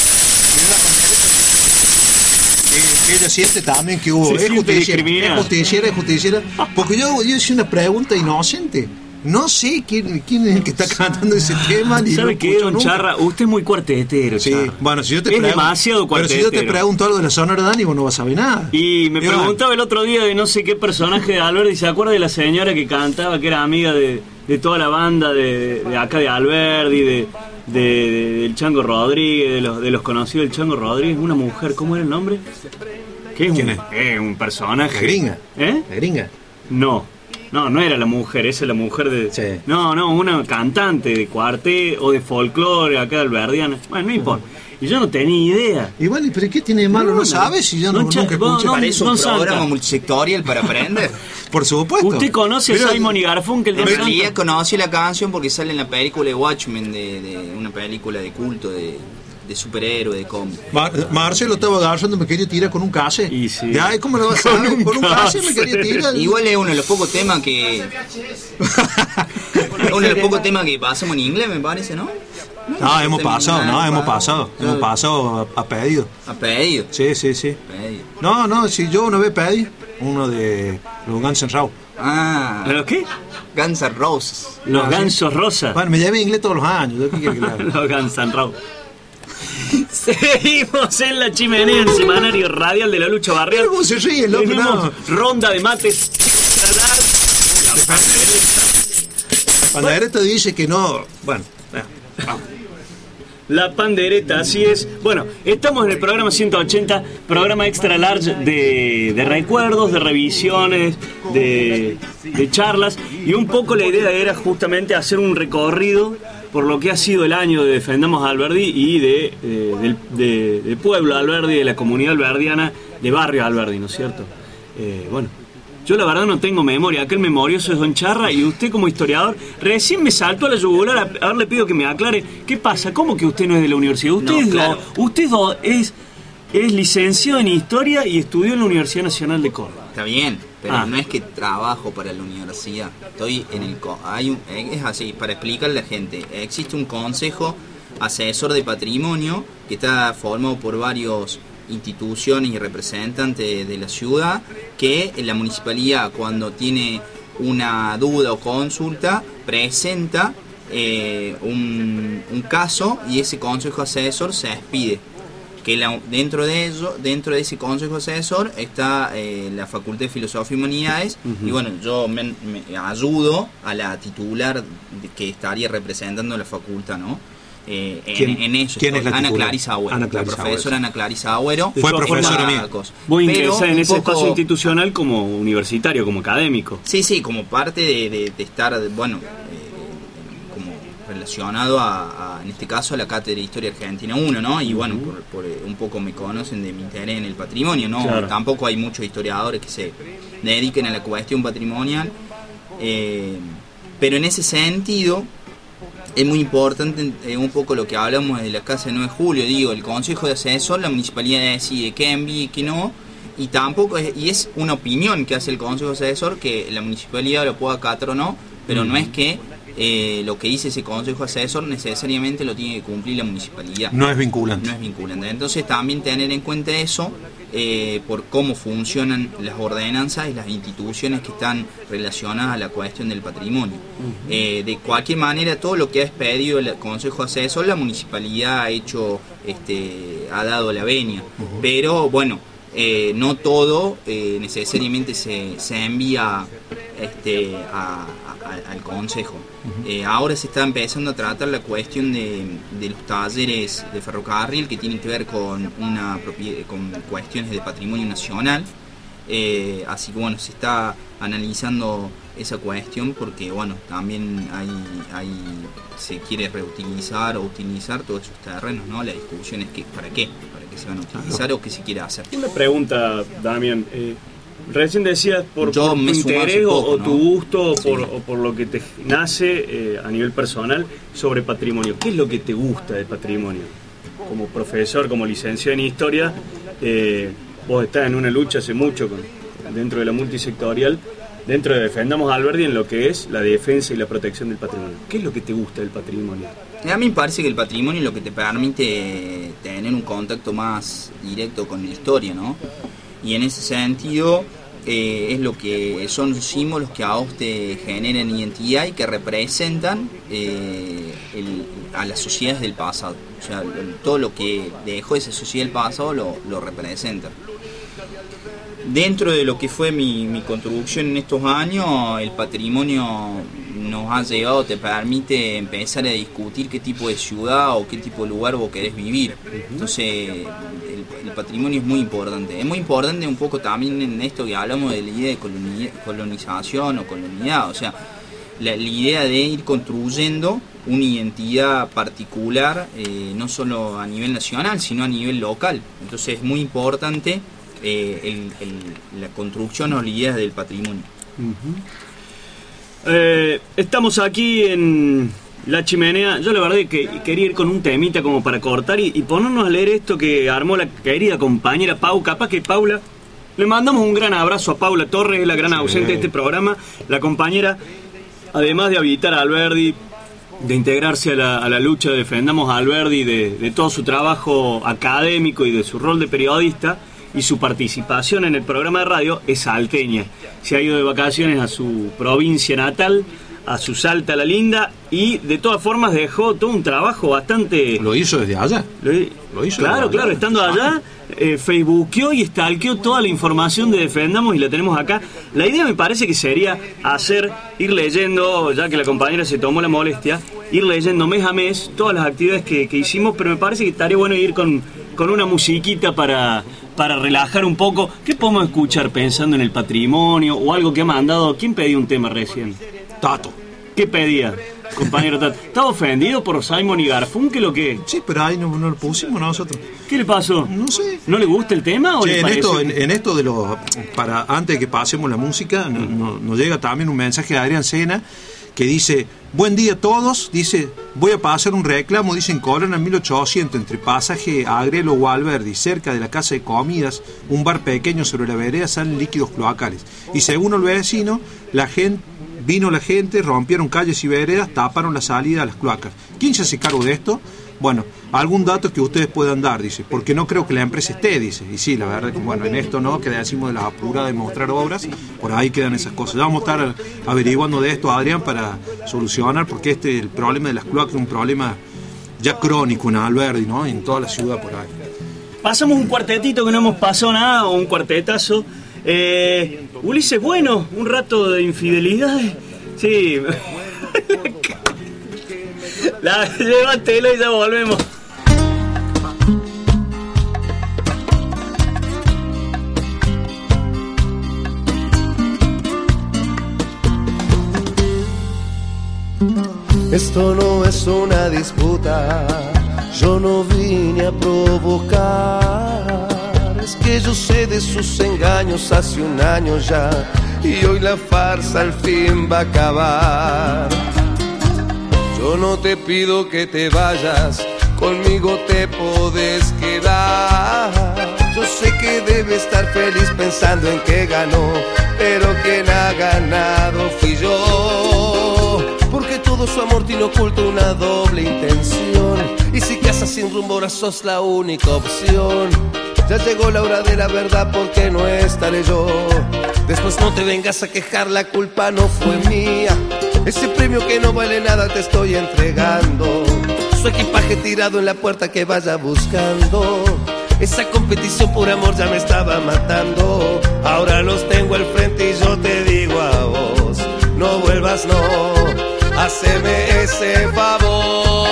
Que ella siente también que hubo, Se es siente justiciera, discriminada. es justiciera, es justiciera, porque yo, yo hice una pregunta inocente. No sé quién, quién es el que está cantando ese tema. Ni ¿Sabe lo qué, escucho don nunca. Charra? Usted es muy cuartetero, Sí, Charra. bueno, si yo te es pregunto, demasiado pero si cuartetero. yo te pregunto algo de la Sonora Dani, vos no vas a saber nada. Y me Y bueno. preguntaba el otro día de no sé qué personaje de Alberdi. ¿Se acuerda de la señora que cantaba, que era amiga de, de toda la banda de, de acá de Alberdi, de, de, de- del Chango Rodríguez, de los, de los conocidos del Chango Rodríguez? Una mujer, ¿cómo era el nombre? ¿Qué es ¿Quién un, es? eh, un personaje. La gringa. ¿Eh? La gringa. No, no, no era la mujer, esa es la mujer de... Sí. No, no, una cantante de cuartet o de folclore acá de Alberdiana. Bueno, no importa. Y yo no tenía idea. Y bueno, ¿pero qué tiene de malo? No, No, no. sabes si yo no, No, cha- nunca vos escuché. no- Parece un Don programa Santa. multisectorial para aprender. Por supuesto. ¿Usted conoce Pero- a Simon y Garfunkel? En don realidad Santa? conocí la canción porque sale en la película de Watchmen, de, de una película de culto, de, de superhéroe, de cómic. Mar- Marcelo estaba agarrando, me quería tirar con un case. Y sí. Ya, ¿cómo lo vas a Con saber? un Con un case me case. quería tirar. Igual es uno de los pocos temas que... uno de los pocos temas que pasamos en inglés, me parece, ¿no? No, hemos pasado, no, hemos pasado. Hemos pasado a, a pedido. A pedido. Sí, sí, sí. Pedido. No, no, si yo una vez pedí. uno de los Guns N' Roses. Ah. ¿Los qué? Guns N' Roses. Los Ah, gansos rosas. Bueno, me llevé inglés todos los años. ¿Yo qué quiero que le haga? Los Guns N' Roses. Seguimos en la chimenea, en semanario radial de la lucha barrial. ¿Cómo se ríe, loco? Tenemos No. ronda de mates. Pandereta dice que no. Bueno, ya, vamos. La pandereta, así es. Bueno, estamos en el programa ciento ochenta, programa extra large de, de recuerdos, de revisiones, de, de charlas. Y un poco la idea era justamente hacer un recorrido por lo que ha sido el año de Defendamos a Alberdi y de, de, del- de, de Pueblo Alberdi, de la comunidad alberdiana, de Barrio Alberdi, ¿no es cierto? Eh, bueno, yo la verdad no tengo memoria. Aquel memorioso es Don Charra y usted como historiador recién me saltó a la yugular. A ver, le pido que me aclare. ¿Qué pasa? ¿Cómo que usted no es de la universidad? Usted, No, es, claro. do- usted do- es, es licenciado en Historia y estudió en la Universidad Nacional de Córdoba. Está bien, pero Ah. no es que trabajo para la universidad. Estoy en el... co- Hay un, es así, para explicarle a la gente. Existe un consejo asesor de patrimonio que está formado por varios instituciones y representantes de la ciudad, que la municipalidad, cuando tiene una duda o consulta, presenta eh, un, un caso y ese consejo asesor se expide. Que la- dentro de ello, dentro de ese consejo asesor está eh, la Facultad de Filosofía y Humanidades. Ujú. Y bueno, yo me, me ayudo a la titular de- que estaría representando la facultad, ¿no? Eh, en, ¿Quién- en eso quién estoy. es la Ana titular? Clarisa Agüero, Ana la Clarisa profesora Agüero. Ana Clarisa Agüero. Fue Yo- profesora Hola. mía. Voy a Pero ingresar en un ese poco- espacio institucional como universitario, como académico. Sí, sí, como parte de, de- de estar, bueno, eh, como relacionado a, a, en este caso, a la Cátedra de Historia Argentina uno, ¿no? Y bueno, por, por, eh, un poco me conocen de mi interés en el patrimonio, ¿no? Claro. Tampoco hay muchos historiadores que se dediquen a la cuestión patrimonial, eh, pero en ese sentido es muy importante eh, un poco lo que hablamos de la Casa de nueve de julio, digo, el Consejo de Asesor, la municipalidad decide qué envía y qué no, y tampoco es, y es una opinión que hace el Consejo de Asesor, que la municipalidad lo pueda acatar o no, pero no es que eh, lo que dice ese Consejo Asesor necesariamente lo tiene que cumplir la municipalidad. No es vinculante. No es vinculante. Entonces también tener en cuenta eso eh, por cómo funcionan las ordenanzas y las instituciones que están relacionadas a la cuestión del patrimonio. Eh, de cualquier manera, todo lo que ha expedido el Consejo Asesor, la municipalidad ha hecho, este, ha dado la venia. Pero bueno, eh, no todo eh, necesariamente se, se envía este, a, a- al Consejo. Eh, ahora se está empezando a tratar la cuestión de, de los talleres de ferrocarril que tienen que ver con, una propie- con cuestiones de patrimonio nacional. Eh, así que bueno, se está analizando esa cuestión porque bueno, también hay, hay se quiere reutilizar o utilizar todos esos terrenos, ¿no? La discusión es que para qué, para qué se van a utilizar o qué se quiere hacer. Una pregunta, Damián. Eh, recién decías por, Yo por tu me sumé hace interés o- poco, o ¿no? tu gusto o Sí. por, o por lo que te nace eh, a nivel personal sobre patrimonio. ¿Qué es lo que te gusta de patrimonio? Como profesor, como licenciado en historia, eh, vos estás en una lucha hace mucho con, dentro de la multisectorial, dentro de Defendamos a Alberdi en lo que es la defensa y la protección del patrimonio. ¿Qué es lo que te gusta del patrimonio? A mí me parece que el patrimonio es lo que te permite tener un contacto más directo con la historia, ¿no? Y en ese sentido eh, es lo que son símbolos que a vos te generan identidad y que representan eh, el- a las sociedades del pasado. O sea, el- todo lo que dejó esa sociedad del pasado lo, lo representa. Dentro de lo que fue mi, mi contribución en estos años, el patrimonio nos ha llevado, te permite empezar a discutir qué tipo de ciudad o qué tipo de lugar vos querés vivir. Entonces, el, el patrimonio es muy importante. Es muy importante un poco también en esto que hablamos de la idea de coloni- colonización o colonialidad. O sea, la, la idea de ir construyendo una identidad particular, eh, no solo a nivel nacional, sino a nivel local. Entonces, es muy importante eh, el- el- la construcción o la idea del patrimonio. Eh, estamos aquí en La Chimenea. Yo la verdad es que quería ir con un temita como para cortar y, y ponernos a leer esto que armó la querida compañera Pau. Capaz que Paula, le mandamos un gran abrazo a Paula Torres, es la gran ausente de este programa. La compañera, además de habitar a Alberdi, de integrarse a la, a la lucha de Defendamos a Alberdi, de, de todo su trabajo académico y de su rol de periodista, y su participación en el programa de radio es salteña. Se ha ido de vacaciones a su provincia natal, a su Salta la Linda, y de todas formas dejó todo un trabajo bastante... ¿Lo hizo desde allá? Lo, ¿Lo hizo claro, desde claro, allá? estando allá, eh, facebookeó y stalkeó toda la información de Defendamos y la tenemos acá. La idea me parece que sería hacer, ir leyendo, ya que la compañera se tomó la molestia, ir leyendo mes a mes todas las actividades que, que hicimos, pero me parece que estaría bueno ir con, con una musiquita para... para relajar un poco. ¿Qué podemos escuchar pensando en el patrimonio o algo que ha mandado? ¿Quién pedía un tema recién? Tato. ¿Qué pedía, compañero Tato? ¿Estaba ofendido por Simon y Garfunkel o qué? Sí, pero ahí no, no lo pusimos nosotros. ¿Qué le pasó? No sé. ¿No le gusta el tema o Che, le en, pareció? esto, en, en esto de los... para antes de que pasemos la música, no, no, nos llega también un mensaje de Adrián Sena que dice: buen día a todos, dice, voy a pasar un reclamo, dice, en Corona mil ochocientos, entre pasaje Agrelo o Alberdi, cerca de la casa de comidas, un bar pequeño sobre la vereda, salen líquidos cloacales. Y según el vecino, la gente, vino la gente, rompieron calles y veredas, taparon la salida a las cloacas. ¿Quién se hace cargo de esto? Bueno, algún dato que ustedes puedan dar, dice, porque no creo que la empresa esté, dice. Y sí, la verdad que, bueno, en esto no, que decimos de las apuradas de mostrar obras, por ahí quedan esas cosas. Ya vamos a estar averiguando de esto, Adrián, para solucionar, porque este, el problema de las cloacas es un problema ya crónico en Alberdi, ¿no? En toda la ciudad por ahí. Pasamos un cuartetito que no hemos pasado nada, o un cuartetazo. Eh, Ulises, bueno, un rato de infidelidad. Sí. La, llévatelo y ya volvemos. Esto no es una disputa, yo no vine a provocar. Es que yo sé de sus engaños hace un año ya, y hoy la farsa al fin va a acabar. Yo no te pido que te vayas, conmigo te podés quedar. Yo sé que debe estar feliz pensando en que ganó, pero quien ha ganado fui yo. Porque todo su amor tiene oculto una doble intención, y si casas sin rumbo ahora sos la única opción. Ya llegó la hora de la verdad, porque no estaré yo. Después no te vengas a quejar, la culpa no fue mía. Ese premio que no vale nada te estoy entregando. Su equipaje tirado en la puerta que vaya buscando. Esa competición por amor ya me estaba matando. Ahora los tengo al frente y yo te digo a vos: no vuelvas, no, haceme ese favor.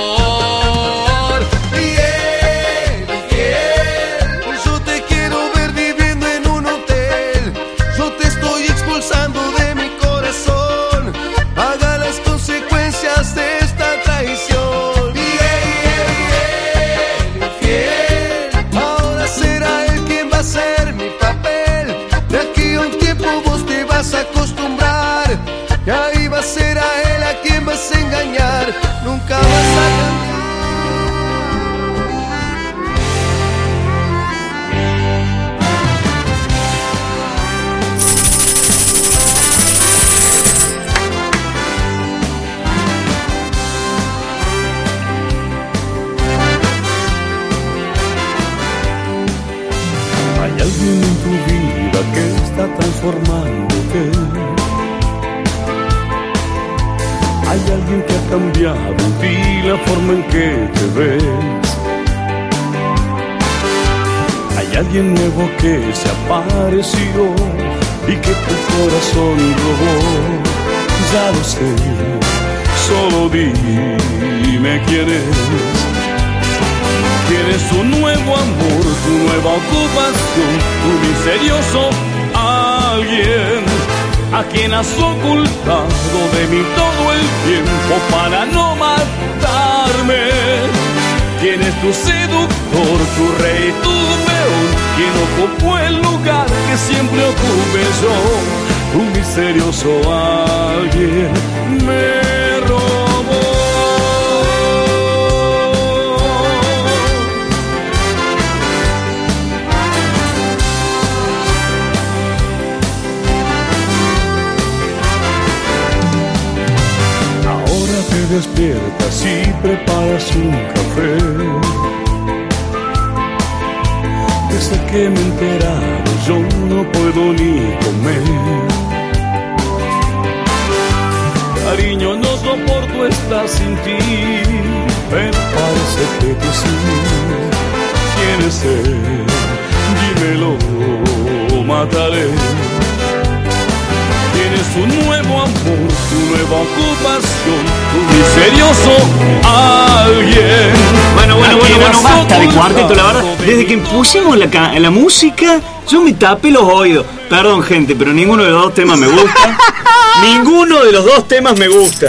Bien, bien, yo te quiero ver viviendo en un hotel. Yo te estoy expulsando de mi corazón. Haga las consecuencias de esta traición. Bien, bien, ahora será él quien va a hacer mi papel. De aquí a un tiempo vos te vas a acostumbrar, y ahí va a ser a él a quien vas a engañar. Nunca vas a cambiar. Hay alguien en tu vida que está transformándote. Hay alguien que ha cambiado en ti la forma en que te ves. Hay alguien nuevo que se apareció y que tu corazón robó. Ya lo sé, solo dime quién es. Tienes un nuevo amor, tu nueva ocupación, un misterioso alguien a quien has ocultado de mí todo el tiempo para no matarme. ¿Quién es tu seductor, tu rey, tu peón? ¿Quién ocupó el lugar que siempre ocupé yo? Un misterioso alguien me robó. Te despiertas y preparas un café. Te Desde que me he enterado yo no puedo ni comer. Cariño, no soporto estar sin ti, pero parece que tú sí. ¿Quién es él? Dímelo, mataré. Tienes un nuevo amor, tu nueva ocupación, tu misterioso alguien. Bueno, bueno, bueno, bueno, basta de cuarteto, la verdad. Desde que pusimos la, ca- la música, yo me tapé los oídos. Perdón, gente, pero ninguno de los dos temas me gusta. Ninguno de los dos temas me gusta.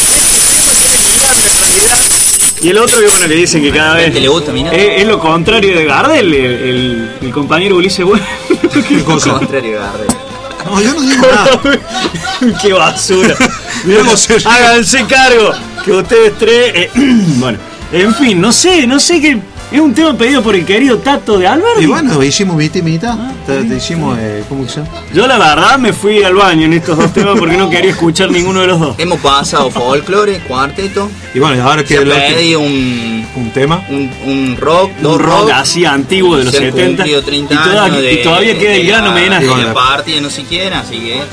Y el otro, que bueno, que dicen que cada vez le gusta, mira. es, es lo contrario de Gardel, el, el, el compañero Ulises Bueno. ¿Qué cosa? Lo contrario de Gardel. No, yo no digo nada. ¡Qué basura! Háganse cargo que ustedes tres... Eh, bueno, en fin, no sé, no sé qué... Es un tema pedido por el querido Tato de Alberti. Y bueno, hicimos mitad y mitad. Ah, te, te hicimos, eh, ¿cómo que se llama? Yo la verdad me fui al baño en estos dos temas porque no quería escuchar ninguno de los dos. Hemos pasado folclore, cuarteto. Y bueno, ahora que... Se pedí un... Un tema. Un, un rock, dos un rock, rock así antiguo de los setenta. treinta y, toda, años de, y todavía queda el gran homenaje. De la parte no siquiera, así que...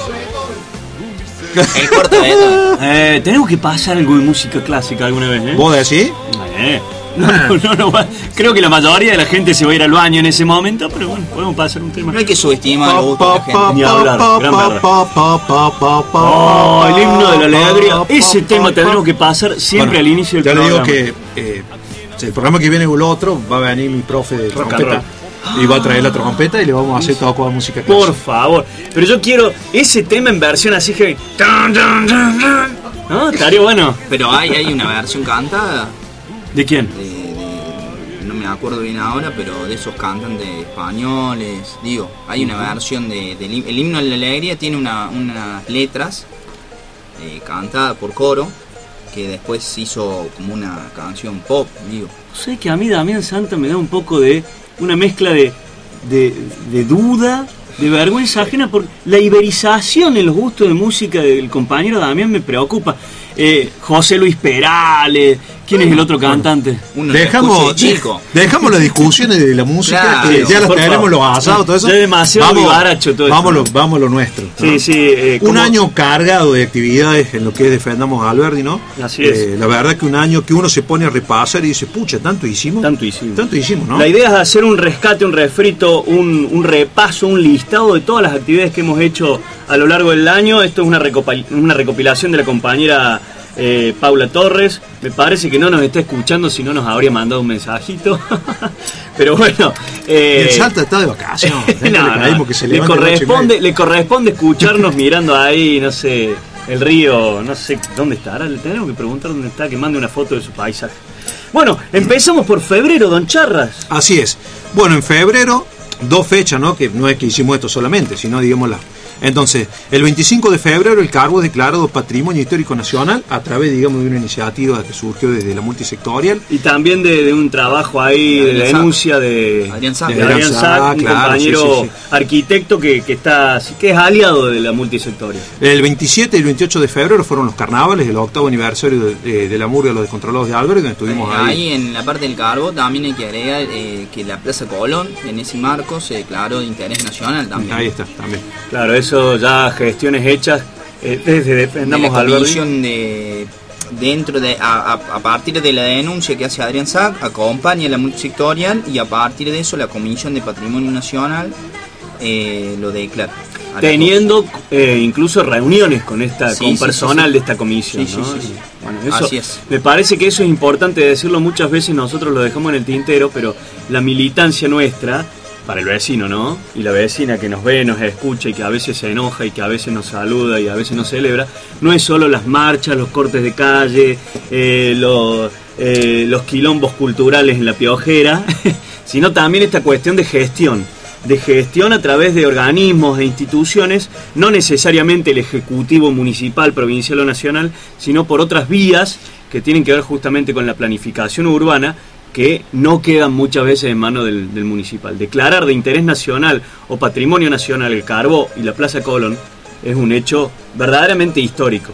El cuarteto. Eh, tenemos que pasar algo de música clásica alguna vez, ¿eh? ¿Vos decís? Eh. No, no, no, no, creo que la mayoría de la gente se va a ir al baño en ese momento, pero bueno, podemos pasar un tema. No hay que subestimar los gustos de la gente. Ni hablar, gran verdad. Oh, el himno de la alegría. Ese tema tendremos que pasar siempre bueno, al inicio del ya programa. Ya le digo que eh, el programa que viene o el otro va a venir mi profe de trompeta. Y va a traer la trompeta y le vamos a hacer toda con música clásica. Por favor. Pero yo quiero ese tema en versión así que... ¿No? Estaría bueno. Pero hay, hay una versión cantada. ¿De quién? De, de, no me acuerdo bien ahora, pero de esos cantantes españoles. Digo, hay una versión de, de el himno de la alegría tiene una, unas letras eh, cantadas por coro que después se hizo como una canción pop, digo. Sé que a mí Damián Santa me da un poco de una mezcla de, de, de duda, de vergüenza ajena, por la iberización en los gustos de música del compañero Damián me preocupa. Eh, José Luis Perales, ¿quién es el otro cantante? Uno dejamos, chico. dejamos las discusiones de la música, claro, que ya las tenemos los asados, todo eso. Ya es demasiado vivaracho todo vamos eso. Lo, vamos lo nuestro. Sí, ¿no? sí. Eh, un año cargado de actividades en lo que es Defendamos a Alberti, ¿no? Así es. Eh, la verdad que un año que uno se pone a repasar y dice, pucha, tanto hicimos. Tanto hicimos. Tanto hicimos, ¿no? La idea es hacer un rescate, un refrito, un, un repaso, un listado de todas las actividades que hemos hecho a lo largo del año. Esto es una, recopil- una recopilación de la compañera eh, Paula Torres. Me parece que no nos está escuchando, si no nos habría mandado un mensajito. Pero bueno. Eh, el Salta está de vacaciones. no, no, que se le, corresponde, le corresponde escucharnos mirando ahí, no sé, el río, no sé dónde estará. Le tenemos que preguntar dónde está, que mande una foto de su paisaje. Bueno, empezamos por febrero, don Charras. Así es. Bueno, en febrero, dos fechas, ¿no? Que no es que hicimos esto solamente, sino, digamos, la... Entonces, el veinticinco de febrero el cargo es declarado Patrimonio Histórico Nacional a través, digamos, de una iniciativa que surgió desde la multisectorial. Y también de, de un trabajo ahí de, de denuncia de Adrián Sack, de Adrián Sack, un claro, compañero sí, sí, sí. arquitecto que, que está que es aliado de la multisectorial. El veintisiete y el veintiocho de febrero fueron los carnavales, el octavo aniversario de, de, de la murga de los descontrolados de Alberti, donde estuvimos eh, ahí. Ahí en la parte del cargo también hay que agregar eh, que la Plaza Colón, en ese marco, se declaró de interés nacional también. Ahí está, también. Claro, eso ya gestiones hechas eh, desde Defendamos de a Alberti. De, dentro de a, a, a partir de la denuncia que hace Adrián Sack, acompaña la multisectorial y a partir de eso la Comisión de Patrimonio Nacional eh, lo declara. Teniendo eh, incluso reuniones con esta sí, con sí, personal sí, sí. de esta comisión, sí, ¿no? Sí, sí, sí. Bueno, eso, así es. Me parece que eso es importante decirlo muchas veces, nosotros lo dejamos en el tintero, pero la militancia nuestra para el vecino, ¿no? Y la vecina que nos ve, nos escucha y que a veces se enoja y que a veces nos saluda y a veces nos celebra, no es solo las marchas, los cortes de calle, eh, los, eh, los quilombos culturales en la Piojera, sino también esta cuestión de gestión, de gestión a través de organismos e instituciones, no necesariamente el Ejecutivo Municipal, Provincial o Nacional, sino por otras vías que tienen que ver justamente con la planificación urbana, que no quedan muchas veces en manos del, del municipal. Declarar de interés nacional o patrimonio nacional el Carbó y la Plaza Colón es un hecho verdaderamente histórico.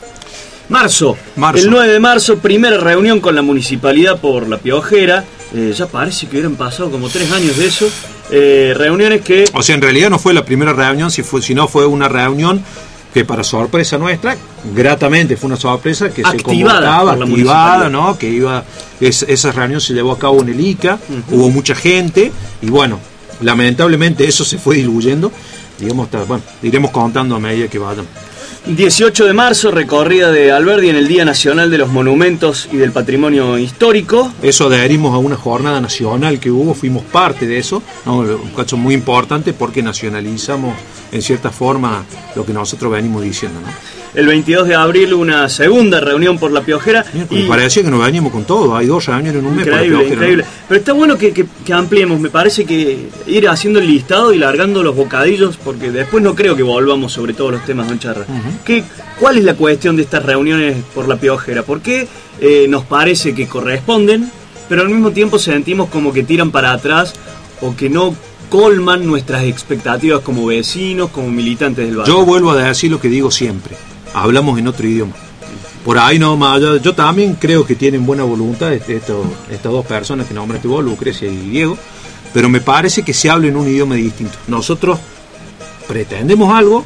Marzo, marzo. El nueve de marzo, primera reunión con la municipalidad por La Piojera. Eh, ya parece que hubieran pasado como tres años de eso. Eh, reuniones que... O sea, en realidad no fue la primera reunión, si fue, sino fue una reunión que para sorpresa nuestra, gratamente fue una sorpresa que activada se convocaba, por la activada, ¿no? Que iba, es, esa reunión se llevó a cabo en el I C A, uh-huh. Hubo mucha gente y bueno, lamentablemente eso se fue diluyendo, digamos, hasta, bueno, iremos contando a medida que vayan. dieciocho de marzo, recorrida de Alberdi en el Día Nacional de los Monumentos y del Patrimonio Histórico. Eso adherimos a una jornada nacional que hubo, fuimos parte de eso, ¿no? Un caso muy importante porque nacionalizamos en cierta forma lo que nosotros venimos diciendo, ¿no? El veintidós de abril una segunda reunión por La Piojera. Y parecía que nos veníamos con todo, hay dos reuniones en un mes por La Piojera. Increíble, ¿no? Pero está bueno que, que, que ampliemos, me parece que ir haciendo el listado y largando los bocadillos, porque después no creo que volvamos sobre todos los temas, don Charra. Uh-huh. ¿Qué, ¿Cuál es la cuestión de estas reuniones por La Piojera? ¿Por qué eh, nos parece que corresponden, pero al mismo tiempo sentimos como que tiran para atrás o que no colman nuestras expectativas como vecinos, como militantes del barrio? Yo vuelvo a decir lo que digo siempre. Hablamos en otro idioma. Por ahí no más, yo, yo también creo que tienen buena voluntad este, esto, estas dos personas que nombraste vos, Lucrecia y Diego, pero me parece que se habla en un idioma distinto. Nosotros pretendemos algo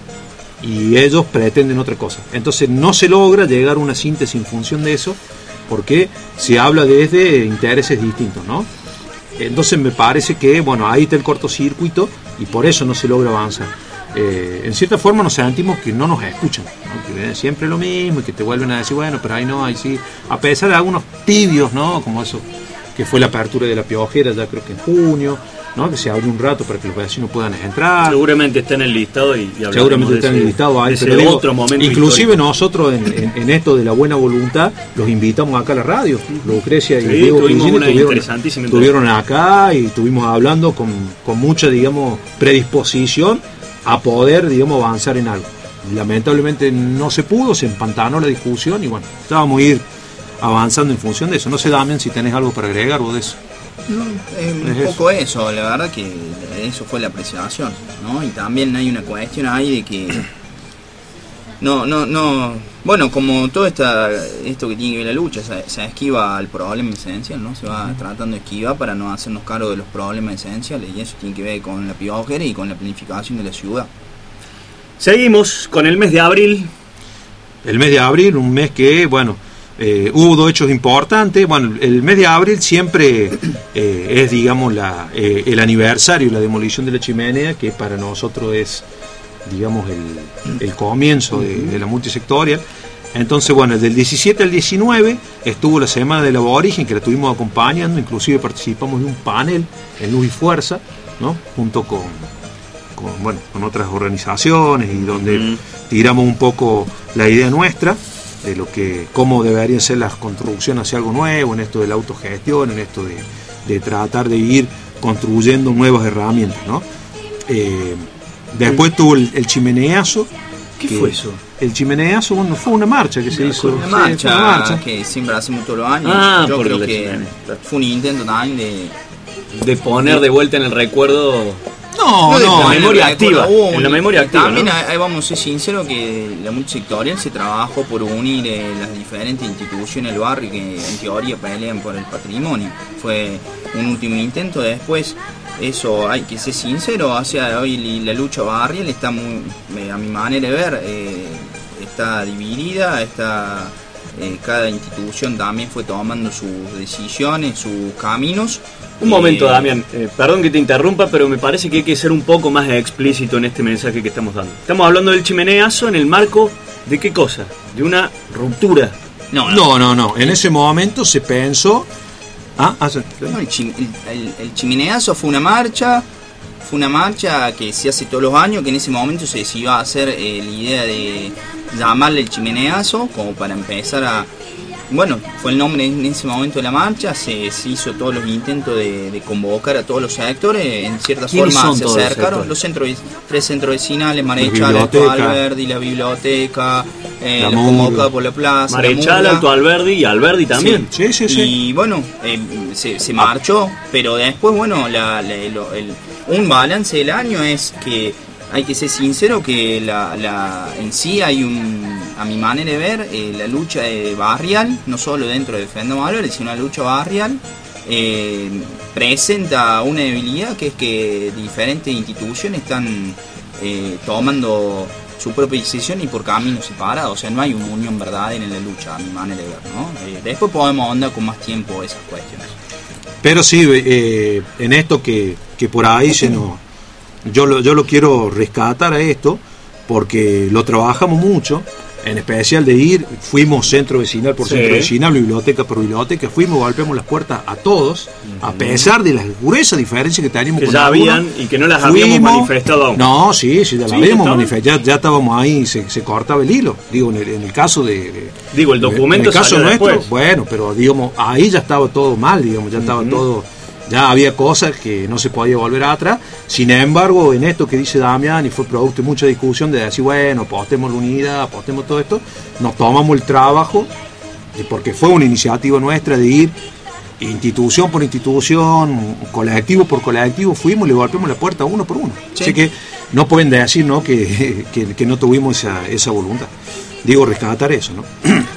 y ellos pretenden otra cosa. Entonces no se logra llegar a una síntesis en función de eso, porque se habla desde intereses distintos, ¿no? Entonces me parece que, bueno, ahí está el cortocircuito y por eso no se logra avanzar. Eh, en cierta forma nos sentimos que no nos escuchan, ¿no? Que ven siempre lo mismo y que te vuelven a decir, bueno, pero ahí no, ahí sí, a pesar de algunos tibios, ¿no? Como eso que fue la apertura de La Piojera, ya creo que en junio, ¿no? Que se abre un rato para que los vecinos puedan entrar. Seguramente está en el listado y, y seguramente está en el listado ahí, pero digo, otro momento inclusive histórico. Nosotros en, en, en esto de la buena voluntad los invitamos acá a la radio. Lucrecia y sí, Diego tuvimos una tuvieron, tuvieron acá y estuvimos hablando con, con mucha, digamos, predisposición a poder, digamos, avanzar en algo. Lamentablemente no se pudo, se empantanó la discusión y bueno, estábamos a ir avanzando en función de eso. No sé, Damián, si tenés algo para agregar o de eso. No, es un ¿Es poco eso? eso, la verdad que eso fue la apreciación, ¿no? Y también hay una cuestión ahí de que no, no, no, bueno, como todo esta, esto que tiene que ver la lucha, se, se esquiva al problema esencial, ¿no? Se va tratando de esquivar para no hacernos cargo de los problemas esenciales y eso tiene que ver con La Piojera y con la planificación de la ciudad. Seguimos con el mes de abril. El mes de abril, un mes que, bueno, Eh, hubo dos hechos importantes. Bueno, el mes de abril siempre eh, es, digamos, la, eh, el aniversario de la demolición de la chimenea, que para nosotros es, digamos, el, el comienzo de, de la multisectorial. Entonces, bueno, del diecisiete al diecinueve estuvo la Semana del Aborigen, que la estuvimos acompañando, inclusive participamos de un panel en Luz y Fuerza, ¿no? Junto con, con, bueno, con otras organizaciones y donde uh-huh. tiramos un poco la idea nuestra de lo que, cómo deberían ser las construcciones hacia algo nuevo, en esto de la autogestión, en esto de, de tratar de ir construyendo nuevas herramientas, ¿no? Eh, después el, tuvo el, el chimeneazo. ¿Qué fue eso? El chimeneazo, bueno, fue una marcha que se hizo. Una marcha, sí, una marcha que siempre hacemos todos los años. Ah, yo creo que fue un intento también de... De poner de vuelta en el recuerdo... No, no, no, la memoria activa. En la memoria activa. También, ¿no? ahí vamos a ser sinceros que la multisectorial se trabajó por unir eh, las diferentes instituciones del barrio que en teoría pelean por el patrimonio. Fue un último intento. Después, eso hay que ser sincero, hacia hoy la lucha barrial está muy, a mi manera de ver, eh, está dividida, está. Eh, cada institución también fue tomando sus decisiones, sus caminos. Un momento, eh, Damián, eh, perdón que te interrumpa, pero me parece que hay que ser un poco más explícito en este mensaje que estamos dando. Estamos hablando del chimeneazo en el marco de qué cosa, de una ruptura. No, no, no, no, no. En ese momento se pensó... Ah, ah, no, el, chim, el, el, el chimeneazo fue una marcha, fue una marcha que se hace todos los años, que en ese momento se iba a hacer eh, la idea de llamarle el chimeneazo, como para empezar a... Bueno, fue el nombre en ese momento de la marcha, se, se hizo todos los intentos de, de convocar a todos los sectores, en cierta forma se acercaron los, los centros, tres centros vecinales, Marechal, Alto Alberdi, la biblioteca, eh, la los convocados por la plaza. Marechal, Alto Alberdi y Alberdi también. Sí, sí, sí. Y bueno, eh, se, se marchó, pero después, bueno, la, la, el, el, un balance del año es que hay que ser sincero que la, la, en sí hay un, a mi manera de ver, eh, la lucha eh, barrial, no solo dentro de Defendamos Valores, sino la lucha barrial, eh, presenta una debilidad, que es que diferentes instituciones están eh, tomando su propia decisión y por caminos separados. O sea, no hay una unión verdadera en la lucha, a mi manera de ver, ¿no? Eh, después podemos andar con más tiempo esas cuestiones. Pero sí, eh, en esto que, que por ahí se nos... Yo lo, yo lo quiero rescatar a esto, porque lo trabajamos mucho, en especial de ir, fuimos centro vecinal por sí. centro vecinal, biblioteca por biblioteca, fuimos, golpeamos las puertas a todos, uh-huh. a pesar de las gruesas diferencias que teníamos que con ya algunos, habían y que no las fuimos, habíamos manifestado aún. No, sí, sí, ya las ¿Sí, habíamos ya manifestado, ya, ya estábamos ahí, se, se cortaba el hilo, digo, en el, en el caso de, de... Digo, el documento en el caso nuestro, después. Bueno, pero digamos, ahí ya estaba todo mal, digamos, ya estaba uh-huh. todo... Ya había cosas que no se podía volver atrás. Sin embargo, en esto que dice Damián, y fue producto de mucha discusión, de decir, bueno, apostemos la unidad, apostemos todo esto, nos tomamos el trabajo, porque fue una iniciativa nuestra de ir institución por institución, colectivo por colectivo, fuimos y le golpeamos la puerta uno por uno. Sí. Así que no pueden decir, ¿no?, que, que, que no tuvimos esa, esa voluntad. Digo, rescatar eso, ¿no?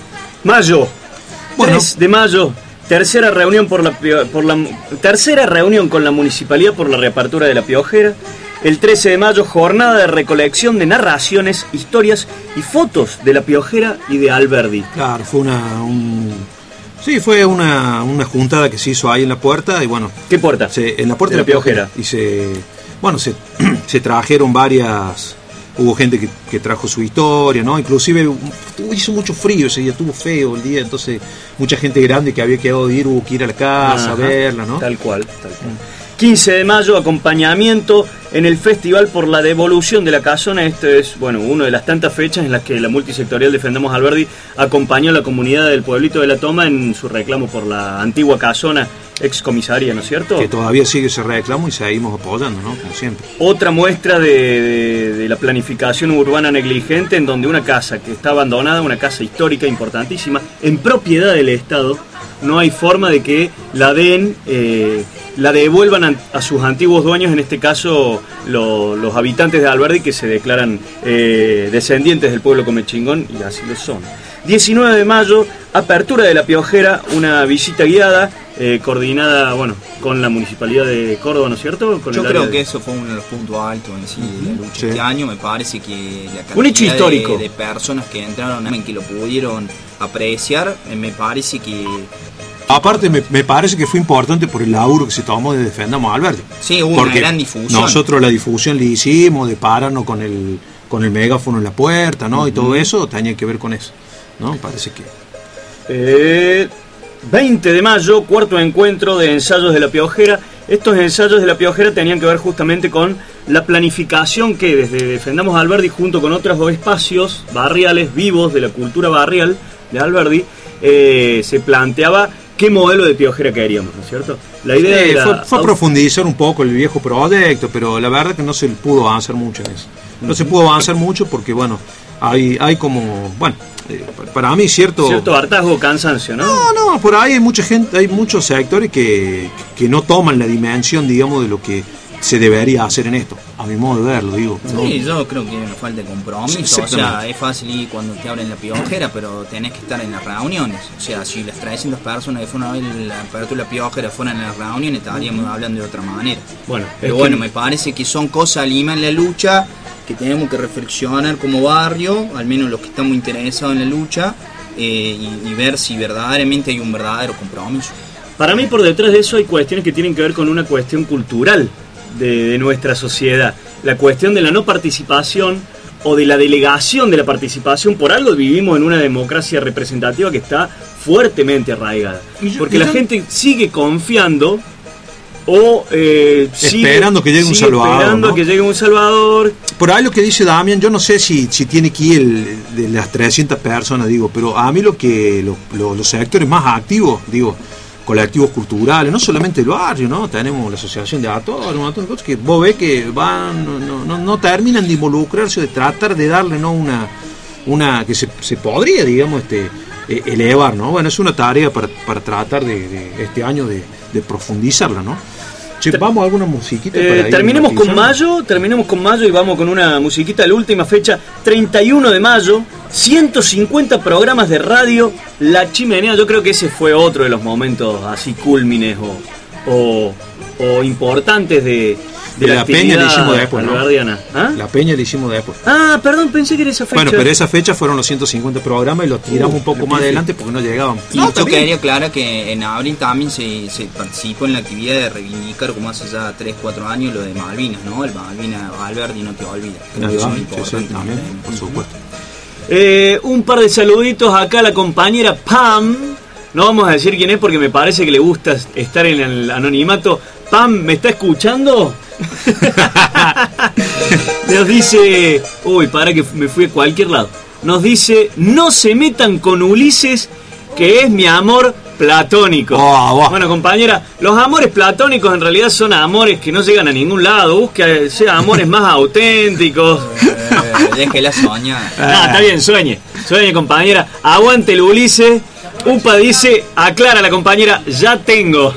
Mayo, bueno, tres de mayo. Tercera reunión por la, por la tercera reunión con la municipalidad por la reapertura de La Piojera. El trece de mayo, jornada de recolección de narraciones, historias y fotos de La Piojera y de Alberdi. Claro, fue una un, sí, fue una, una juntada que se hizo ahí en la puerta y bueno. ¿Qué puerta? Se, en la puerta de, de La Piojera. Y se bueno, se, se trajeron varias. Hubo gente que, que trajo su historia, ¿no? Inclusive hizo mucho frío ese día, estuvo feo el día, entonces mucha gente grande que había quedado de ir, hubo que ir a la casa, ajá, a verla, ¿no? Tal cual, tal cual. quince de mayo, acompañamiento en el Festival por la Devolución de la Casona. Este es, bueno, una de las tantas fechas en las que la multisectorial Defendamos Alberdi acompañó a la comunidad del pueblito de La Toma en su reclamo por la antigua casona ex comisaría, ¿no es cierto? Que todavía sigue ese reclamo y seguimos apoyando, ¿no? Como siempre. Otra muestra de, de, de la planificación urbana negligente, en donde una casa que está abandonada, una casa histórica importantísima, en propiedad del Estado, no hay forma de que la den, eh, la devuelvan a, a sus antiguos dueños, en este caso lo, los habitantes de Alberdi, que se declaran eh, descendientes del pueblo comechingón, y así lo son. diecinueve de mayo, apertura de La Piojera, una visita guiada, eh, coordinada, bueno, con la Municipalidad de Córdoba, ¿no es cierto? Con Yo el creo área que de... eso fue uno de los puntos altos en sí de la lucha. Sí. Este año me parece que la cantidad un hecho histórico de, de personas que entraron, en que lo pudieron apreciar, eh, me parece que... Aparte me, me parece que fue importante por el laburo que se tomó de Defendamos Alberdi. Sí, hubo porque una gran difusión. Nosotros la difusión le hicimos, de pararnos con el, con el megáfono en la puerta, ¿no? Uh-huh. Y todo eso tenía que ver con eso, ¿no? Parece que... Eh, veinte de mayo, cuarto encuentro de ensayos de La Piojera. Estos ensayos de La Piojera tenían que ver justamente con la planificación que desde Defendamos Alberdi, junto con otros dos espacios barriales vivos de la cultura barrial de Alberdi, eh, se planteaba qué modelo de piojera queríamos, ¿no es cierto? La idea sí, era... fue, fue profundizar un poco el viejo proyecto, pero la verdad que no se pudo avanzar mucho en eso. No uh-huh. se pudo avanzar mucho porque, bueno, hay, hay como, bueno, eh, para mí cierto... Cierto hartazgo, cansancio, ¿no? No, no, por ahí hay mucha gente, hay muchos sectores que, que no toman la dimensión, digamos, de lo que se debería hacer en esto, a mi modo de verlo, digo, ¿no? Sí, yo creo que hay una falta de compromiso. O sea, es fácil ir cuando te abren La Piojera, pero tenés que estar en las reuniones. O sea, si las trescientas personas que fueron a ver la apertura de La Piojera fueran en las reuniones, estaríamos hablando de otra manera. Bueno, pero es bueno, que... me parece que son cosas lima en la lucha que tenemos que reflexionar como barrio, al menos los que estamos interesados en la lucha, eh, y, y ver si verdaderamente hay un verdadero compromiso. Para mí, por detrás de eso hay cuestiones que tienen que ver con una cuestión cultural de, de nuestra sociedad. La cuestión de la no participación o de la delegación de la participación. Por algo vivimos en una democracia representativa que está fuertemente arraigada. Porque la gente sigue confiando o eh, esperando sigue, que llegue un salvador, esperando ¿no? que llegue un salvador. Por ahí lo que dice Damián, yo no sé si, si tiene que ir el, de las trescientas personas, digo, pero a mí lo que lo, lo, los sectores más activos, digo, colectivos culturales, no solamente el barrio, ¿no? Tenemos la asociación de actores, un montón de cosas que vos ves que van, no, no, no terminan de involucrarse, de tratar de darle, ¿no? Una, una que se, se podría, digamos, este eh, elevar, ¿no? Bueno, es una tarea para, para tratar de, de este año de, de profundizarla, ¿no? Che, vamos a alguna musiquita eh, para ir terminemos con matizando. mayo, terminemos con mayo y vamos con una musiquita. La última fecha, treinta y uno de mayo, ciento cincuenta programas de radio, La Chimenea. Yo creo que ese fue otro de los momentos así cúlmines o, o, o importantes de, de la, la Peña le hicimos después, ¿no? ¿Ah? La Peña le hicimos después. Ah, perdón, pensé que era esa fecha. Bueno, pero esa fecha fueron los ciento cincuenta programas y los tiramos uh, un poco más adelante porque no llegaban. Y no, yo quería aclarar que en abril también se, se participó en la actividad de reivindicar, como hace ya tres, cuatro años, lo de Malvinas, ¿no? El Malvinas Alberti no te olvidas. Creo que eso es importante. Sí, también, por supuesto. Eh, un par de saluditos acá a la compañera Pam. No vamos a decir quién es porque me parece que le gusta estar en el anonimato. Pam, ¿me está escuchando? Nos dice... Uy, para que me fui a cualquier lado. Nos dice, no se metan con Ulises, que es mi amor platónico. Oh, oh. Bueno, compañera, los amores platónicos en realidad son amores que no llegan a ningún lado. Busca sea amores más auténticos. Eh, déjela soñar. Ah, está bien, sueñe. Sueñe, compañera. Aguante el Ulises. Upa dice, aclara la compañera, ya tengo.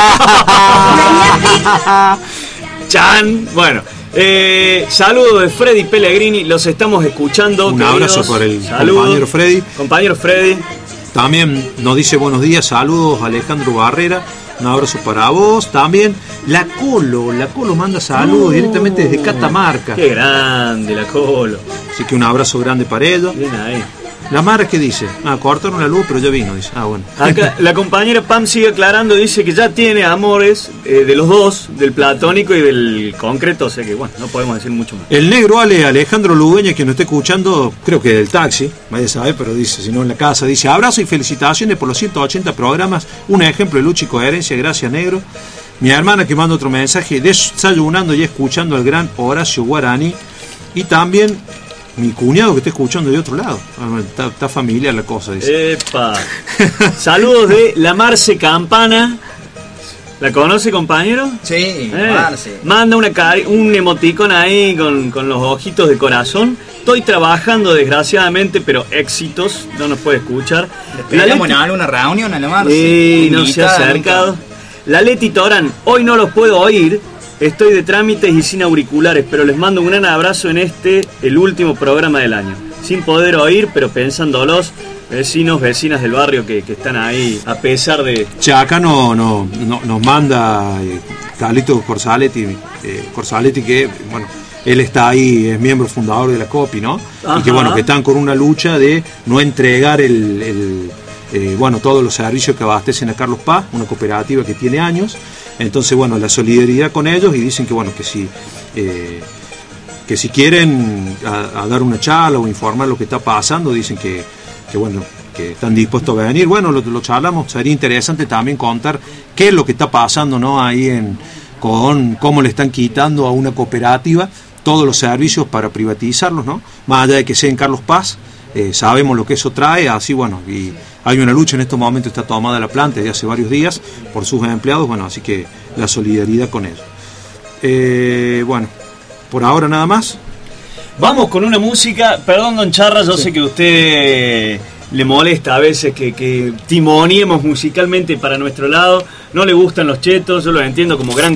Chan. Bueno, eh, saludos de Freddy Pellegrini, los estamos escuchando. Un queridos. Abrazo por el saludos, compañero Freddy. Compañero Freddy. También nos dice buenos días, saludos Alejandro Barrera. Un abrazo para vos. También la Colo, la Colo manda saludos oh, directamente desde Catamarca. Qué grande la Colo. Así que un abrazo grande para ella. Bien ahí. La Mara, ¿qué dice? Ah, cortaron la luz, pero ya vino, dice. Ah, bueno. Acá la compañera Pam sigue aclarando, dice que ya tiene amores eh, de los dos, del platónico y del concreto, o sea que, bueno, no podemos decir mucho más. El negro Ale Alejandro Ludueña, que nos está escuchando, creo que del taxi, vaya a saber, pero dice, si no en la casa, dice, abrazo y felicitaciones por los ciento ochenta programas, un ejemplo de lucha y coherencia, gracias, negro. Mi hermana que manda otro mensaje, desayunando y escuchando al gran Horacio Guarani, y también... mi cuñado que está escuchando de otro lado. Está, está familiar la cosa, dice. Epa. Saludos de la Marce Campana. ¿La conoce, compañero? Sí, eh. Marce. Manda una cari- un emoticón ahí con, con los ojitos de corazón. Estoy trabajando, desgraciadamente, pero éxitos. No nos puede escuchar. ¿Le pedimos en alguna reunión a la Marce? Sí, no se ha acercado. La Leti Torán, hoy no los puedo oír. Estoy de trámites y sin auriculares, pero les mando un gran abrazo en este, el último programa del año. Sin poder oír, pero pensándolos, vecinos, vecinas del barrio que, que están ahí, a pesar de... Che, acá no, no, no, nos manda eh, Carlito Corsaletti, eh, Corsaletti, que, bueno, él está ahí, es miembro fundador de la COPI, ¿no? Ajá. Y que, bueno, que están con una lucha de no entregar el... el eh, bueno, todos los servicios que abastecen a Carlos Paz, una cooperativa que tiene años. Entonces, bueno, la solidaridad con ellos, y dicen que, bueno, que si eh, que si quieren a, a dar una charla o informar lo que está pasando, dicen que, que bueno, que están dispuestos a venir. Bueno, lo, lo charlamos, sería interesante también contar qué es lo que está pasando, ¿no? Ahí en con cómo le están quitando a una cooperativa todos los servicios para privatizarlos, ¿no? Más allá de que sea en Carlos Paz, eh, sabemos lo que eso trae, así, bueno, y hay una lucha en estos momentos, está tomada la planta desde hace varios días por sus empleados, bueno, así que la solidaridad con ellos. Eh, bueno, por ahora nada más. Vamos con una música, perdón don Charra, yo sí. sé que a usted le molesta a veces que, que timoniemos musicalmente para nuestro lado, no le gustan los chetos, yo lo entiendo como gran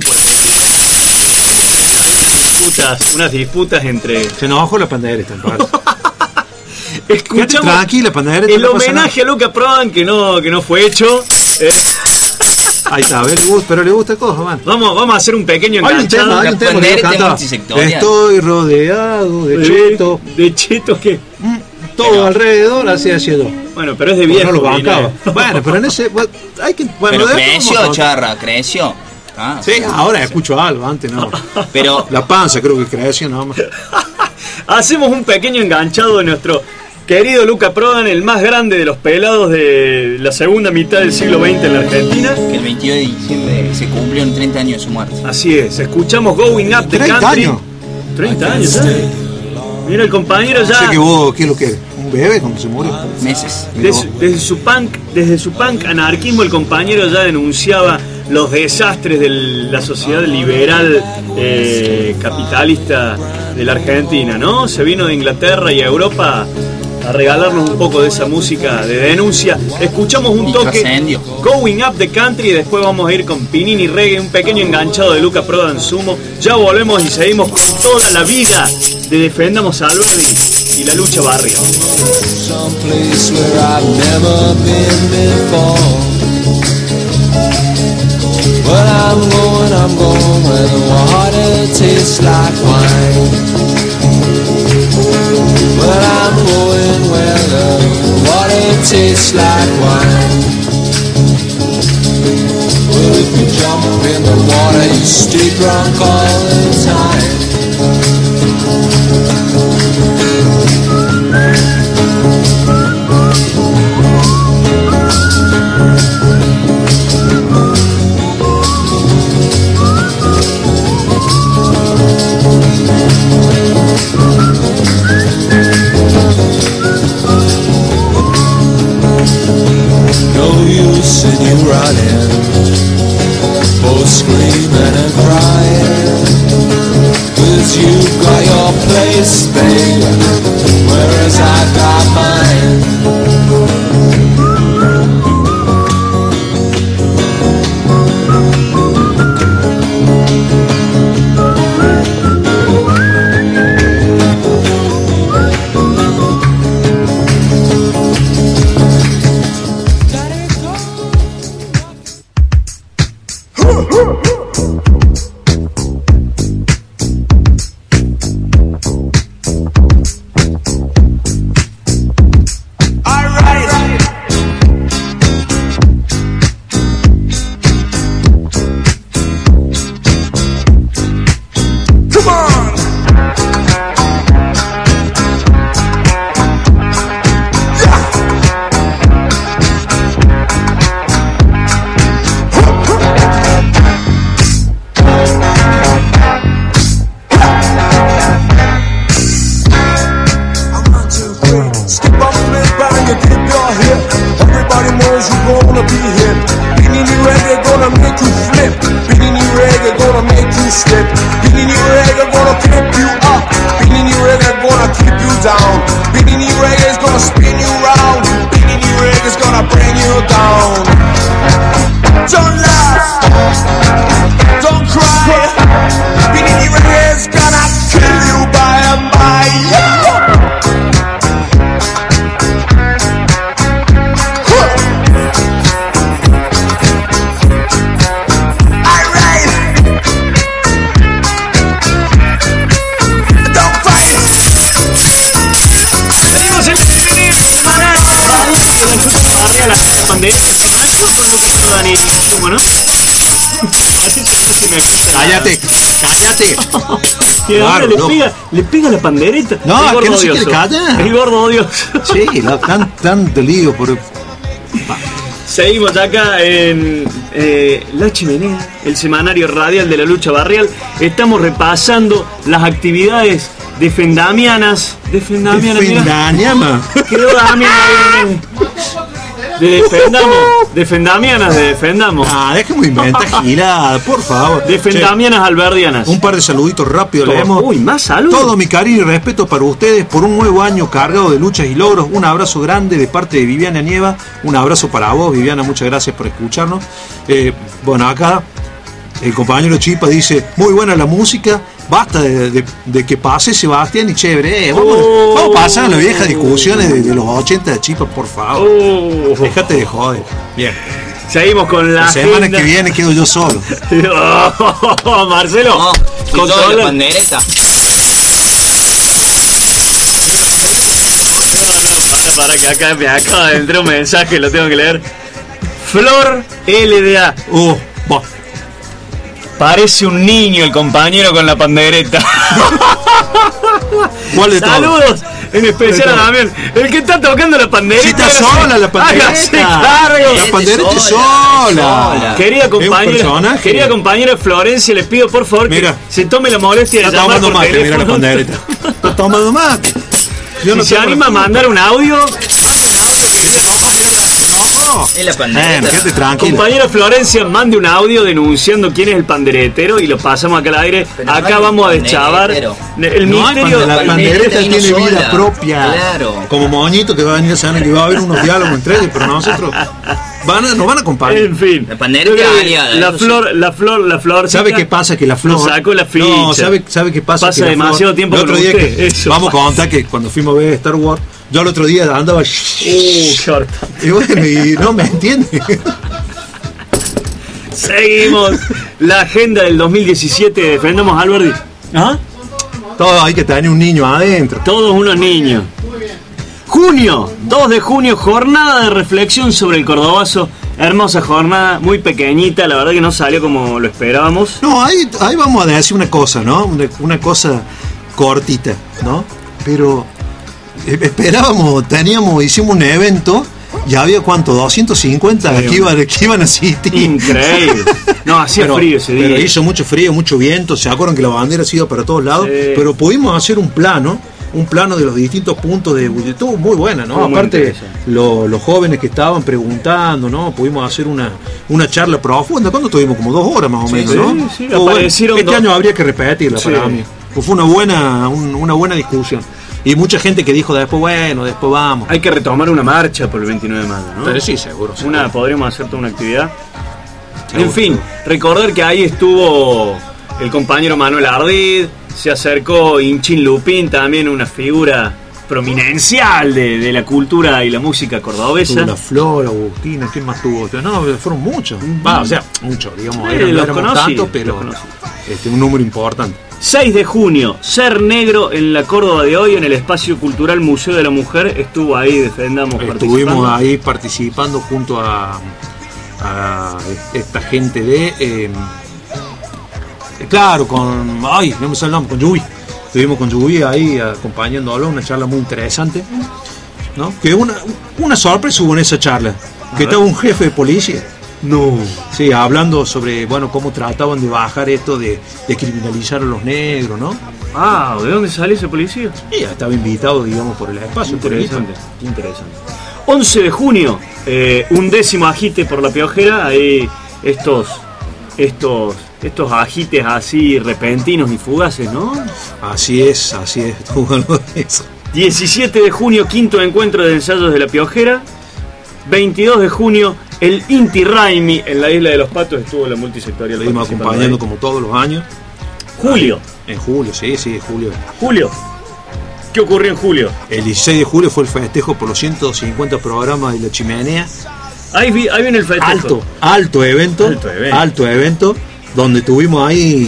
disputas, unas disputas entre... Se nos bajó la pantalla esta, Escuchamos tranquila, pantalla, el homenaje a Luca Prodan que no, que no fue hecho. Eh. Ahí está, a ver, pero le gusta cosas, man. Vamos, vamos a hacer un pequeño enganchado. Hay un tema, hay un tema Estoy rodeado de chetos. ¿De chetos qué? Mm, todo pero, alrededor, así haciendo. Bueno, pero es de viejo. No lo bancaba. Bueno, pero en ese... Bueno, hay que, bueno, pero creció, Charra, creció. Ah, sí, ahora escucho algo, antes no. Pero la panza creo que creció nada más. Hacemos un pequeño enganchado de nuestro querido Luca Prodan, el más grande de los pelados de la segunda mitad del siglo veinte en la Argentina. Que el veintidós de diciembre se cumplieron treinta años de su muerte. Así es, escuchamos Going Up the ¿treinta Country. Años? treinta años, ¿sabes? Mira el compañero ya. Sé que vos, ¿qué es lo que es? ¿Un bebé cuando se murió? Meses. Desde, desde su punk, desde su punk anarquismo, el compañero ya denunciaba los desastres de la sociedad liberal eh, capitalista de la Argentina, ¿no? Se vino de Inglaterra y a Europa a regalarnos un poco de esa música de denuncia. Escuchamos un toque Going Up the Country y después vamos a ir con Pinini Reggae, un pequeño enganchado de Luca Prodan Sumo. Ya volvemos y seguimos con toda la vida de Defendamos Alberdi. y la lucha barrial. Someplace where I've never been before. Well, I'm going, I'm going where the water tastes like wine. Well, I'm going where the water tastes like wine. Well, if you jump in the water, you stay drunk all the time. No use in you running, both screaming and crying, 'cause you've got your place, baby, whereas I got mine. Cállate, cállate. Y ahora Claro, le, no. pega, le pega la pandereta. No, El es que no gordo se quiere odioso. callar. El gordo odioso. Sí, la, tan, tan dolido por. Seguimos acá en eh, La Chimenea, el semanario radial de la lucha barrial. Estamos repasando las actividades defendamianas. Defendamianas, mira. Defendamiana. Quedó Damián ahí. De defendamos. Defendamianas, de defendamos. Ah, déjame inventar gilada, por favor. Defendamianas alberdianas. Un par de saluditos rápido Todo. leemos. Uy, más saludos. Todo mi cariño y respeto para ustedes por un nuevo año cargado de luchas y logros. Un abrazo grande de parte de Viviana Nieva. Un abrazo para vos, Viviana, muchas gracias por escucharnos. Eh, bueno, acá el compañero Chipa dice, muy buena la música. Basta de, de, de que pase Sebastián y chévere. Eh, vamos, Oh. vamos a pasar a las viejas discusiones de, de los ochenta de Chipa, por favor. Oh. Déjate de joder. Bien. Seguimos con la, La semana agenda. que viene quedo yo solo. Oh, Marcelo, No, y todo controla- la pandereta. No, no, para, para que acá me acaba de entrar un mensaje, lo tengo que leer. Flor L D A. Uh, bah. Parece un niño el compañero con la pandereta. ¿Cuál de todos? Saludos, en especial a Damián, el que está tocando la pandereta. Si está sola la pandereta. Hágase cargo. La pandereta es sola, sola. Querida Es un compañera, personaje. querida compañera Florencia, le pido por favor que Mira. se tome la molestia de Está llamar tomando por mate, mira la teléfono. pandereta. Está tomando mate. Yo Si no se tengo anima a la culpa. mandar un audio, Es la Eh, pandereta. quédate tranquilo. compañera Florencia, mande un audio denunciando quién es el panderetero y lo pasamos acá al aire. Pero no acá hay vamos a un deschavar panderetero. el No hay misterio. pande- la La pandereta pandereta tiene vino vida sola. propia. Claro. Como Moñito que va a venir a saber que va a haber unos diálogos entre ellos, pero nosotros van a, nos van a acompañar. En fin. La pandereta aliada. La eso flor, la flor, la flor. ¿Sabe qué pasa? Que la flor. Nos sacó la ficha. No, ¿sabe, sabe qué pasa? Pasa que la demasiado flor, tiempo el otro con día usted, que, eso vamos pasa. a contar que cuando fuimos a ver Star Wars, yo el otro día andaba. Uh, qué harta. Y bueno, y no me entiende. Seguimos. La agenda del dos mil diecisiete. Defendamos a Alberti. ¿Ah? Todo hay que tener un niño adentro. Todos unos niños. Junio, dos de junio, jornada de reflexión sobre el cordobazo. Hermosa jornada, muy pequeñita, la verdad que no salió como lo esperábamos. No, ahí, ahí vamos a decir una cosa, ¿no? Una, una cosa cortita, ¿no? Pero eh, esperábamos, teníamos, hicimos un evento y había cuánto, doscientos cincuenta Sí, que, iban, que iban a asistir. Increíble. No, hacía pero, frío ese día. Pero hizo mucho frío, mucho viento, se acuerdan que la bandera se iba para todos lados, Sí. pero pudimos hacer un plano, un plano de los distintos puntos de estuvo muy buena, ¿no? Estuvo muy Aparte, interesante. lo- los jóvenes que estaban preguntando, ¿no? Pudimos hacer una, una charla profunda. ¿Cuánto tuvimos? Como dos horas más o Sí, menos, sí, ¿no? sí, Estuvo bueno. aparecieron Este dos- año habría que repetirla Sí. para mí. Fue una buena, un- una buena discusión. Y mucha gente que dijo después, bueno, después vamos. Hay que retomar una marcha por el veintinueve de mayo, ¿no? Pero sí, seguro. seguro. Una, podríamos hacer toda una actividad. Seguro, En fin, seguro. recordar que ahí estuvo el compañero Manuel Ardid, se acercó Inchin Lupín, también una figura prominencial de, de la cultura y la música cordobesa. Tuvo la Flor, Agustina, ¿quién más tuvo? No, fueron muchos. Va, o sea, muchos, digamos. Sí, eran- no los éramos conocí, tantos, los pero conocí. este, un número importante. seis de junio, Ser Negro en la Córdoba de hoy, en el Espacio Cultural Museo de la Mujer. Estuvo ahí, defendamos, Estuvimos participando. ahí participando junto a, a esta gente de. eh, claro, con. Ay, no me sale el nombre, con Yubi. Estuvimos con Yubi ahí acompañándolo, una charla muy interesante. ¿No? Que una, una sorpresa hubo en esa charla. Que estaba un jefe de policía. No. Sí, hablando sobre, bueno, cómo trataban de bajar esto de, de criminalizar a los negros, ¿no? Ah, ¿de dónde sale ese policía? Y ya estaba invitado, digamos, por el espacio. por el Interesante, interesante. once de junio, eh, un décimo agite por la Piojera. Ahí estos, estos, estos agites así repentinos y fugaces, ¿no? Así es, así es. Estuvo algo de eso. diecisiete de junio, quinto encuentro de ensayos de la Piojera. veintidós de junio, el Inti Raimi en la Isla de los Patos, estuvo la multisectorial. Estuvimos participando acompañando ahí. como todos los años. Julio, En julio, sí, sí, julio. Julio. ¿Qué ocurrió en julio? El dieciséis de julio fue el festejo por los ciento cincuenta programas de La Chimenea. Ahí, vi- ahí viene el festejo. Alto, alto evento. Alto evento. Alto evento. Donde tuvimos ahí.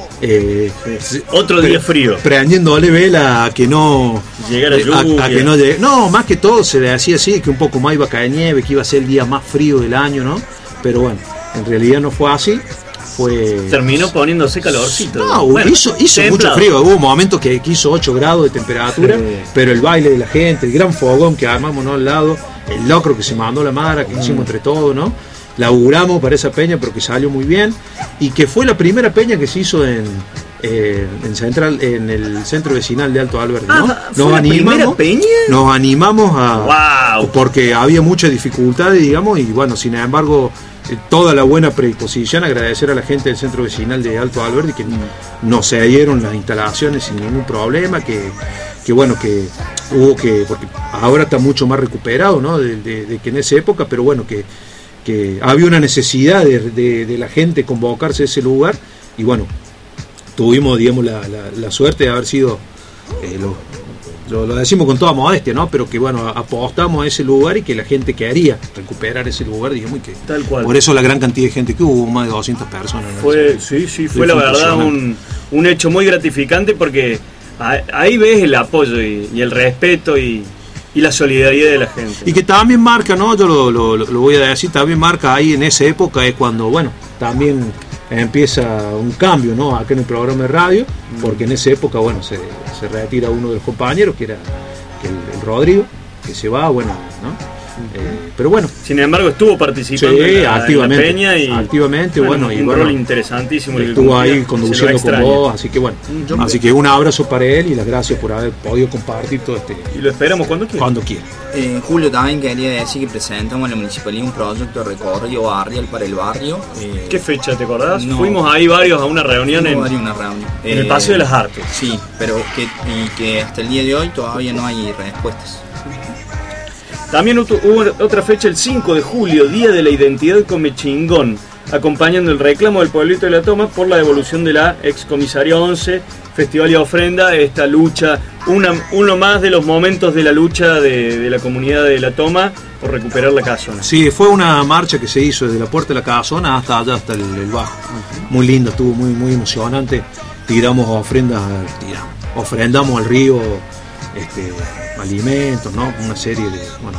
Eh, Otro día frío. Prendiéndole vela a que no. Llegara eh, a- lluvia. a que no llegue. No, más que todo se le decía así, que un poco más iba a caer nieve, que iba a ser el día más frío del año, ¿no? Pero bueno, en realidad no fue así. Fue. Terminó poniéndose calorcito. No, Bueno, hizo, hizo mucho templado. frío. Hubo momentos que, que hizo ocho grados de temperatura, Sí. pero el baile de la gente, el gran fogón que armamos, ¿no? Al lado, el locro que se mandó la Mara, que hicimos entre todos, ¿no? Laburamos para esa peña, pero que salió muy bien. Y que fue la primera peña que se hizo en, eh, en, central, en el centro vecinal de Alto Alberdi, ¿no? Ah, ¿fue la primera peña? Nos animamos a. Wow. Porque había mucha dificultad, digamos, y bueno, sin embargo. eh, Toda la buena predisposición, agradecer a la gente del centro vecinal de Alto Alberdi que nos cedieron las instalaciones sin ningún problema, que, que bueno, que hubo que, porque ahora está mucho más recuperado, ¿no? De, de- de que en esa época, pero bueno, que, que había una necesidad de, de- de la gente convocarse a ese lugar, y bueno, tuvimos, digamos, la, la- la suerte de haber sido, eh, lo, lo, lo decimos con toda modestia, ¿no? Pero que bueno, apostamos a ese lugar y que la gente quería recuperar ese lugar, digamos, y que Tal cual. por eso la gran cantidad de gente que hubo, más de doscientas personas, ¿no? Fue, sí, sí, fue Sí, la fue verdad un, impresionante. un hecho muy gratificante porque a- ahí ves el apoyo y, y el respeto y, y la solidaridad de la gente. Y que también marca, ¿no? Yo lo, lo, lo voy a decir, también marca ahí en esa época, es cuando, bueno, también empieza un cambio, ¿no? Acá en el programa de radio, porque en esa época, bueno, se, se retira uno de los compañeros, que era que el, el Rodrigo, que se va, bueno, ¿no? Eh, pero bueno. Sin embargo, estuvo participando Sí, en, la, activamente, en la peña y activamente, bueno, y un bueno, rol interesantísimo. el que estuvo ahí cumplía, conduciendo se lo con extraña. vos, así que bueno, Yo- así que un abrazo para él y las gracias por haber podido compartir todo este. Y lo esperamos cuando quiera. Cuando quiera. En julio también quería decir que presentamos en la municipalidad un proyecto de recorrido barrial para el barrio. Eh, ¿Qué fecha te acordás? No. Fuimos ahí varios a una reunión en, fuimos a una reunión. en el Eh, Paseo de las Artes. Sí, pero que, y que hasta el día de hoy todavía no hay respuestas. También hubo otra fecha, el cinco de julio, Día de la Identidad Comechingón, acompañando el reclamo del pueblito de La Toma por la devolución de la excomisaría once, Festival y Ofrenda, esta lucha, una, uno más de los momentos de la lucha de, de la comunidad de La Toma por recuperar la casona. Sí, fue una marcha que se hizo desde la puerta de la casona hasta allá, hasta el, el bajo. Uh-huh. Muy lindo, estuvo muy, muy emocionante. Tiramos ofrendas, tiramos, ofrendamos al río este, alimentos, ¿no? Una serie de, bueno,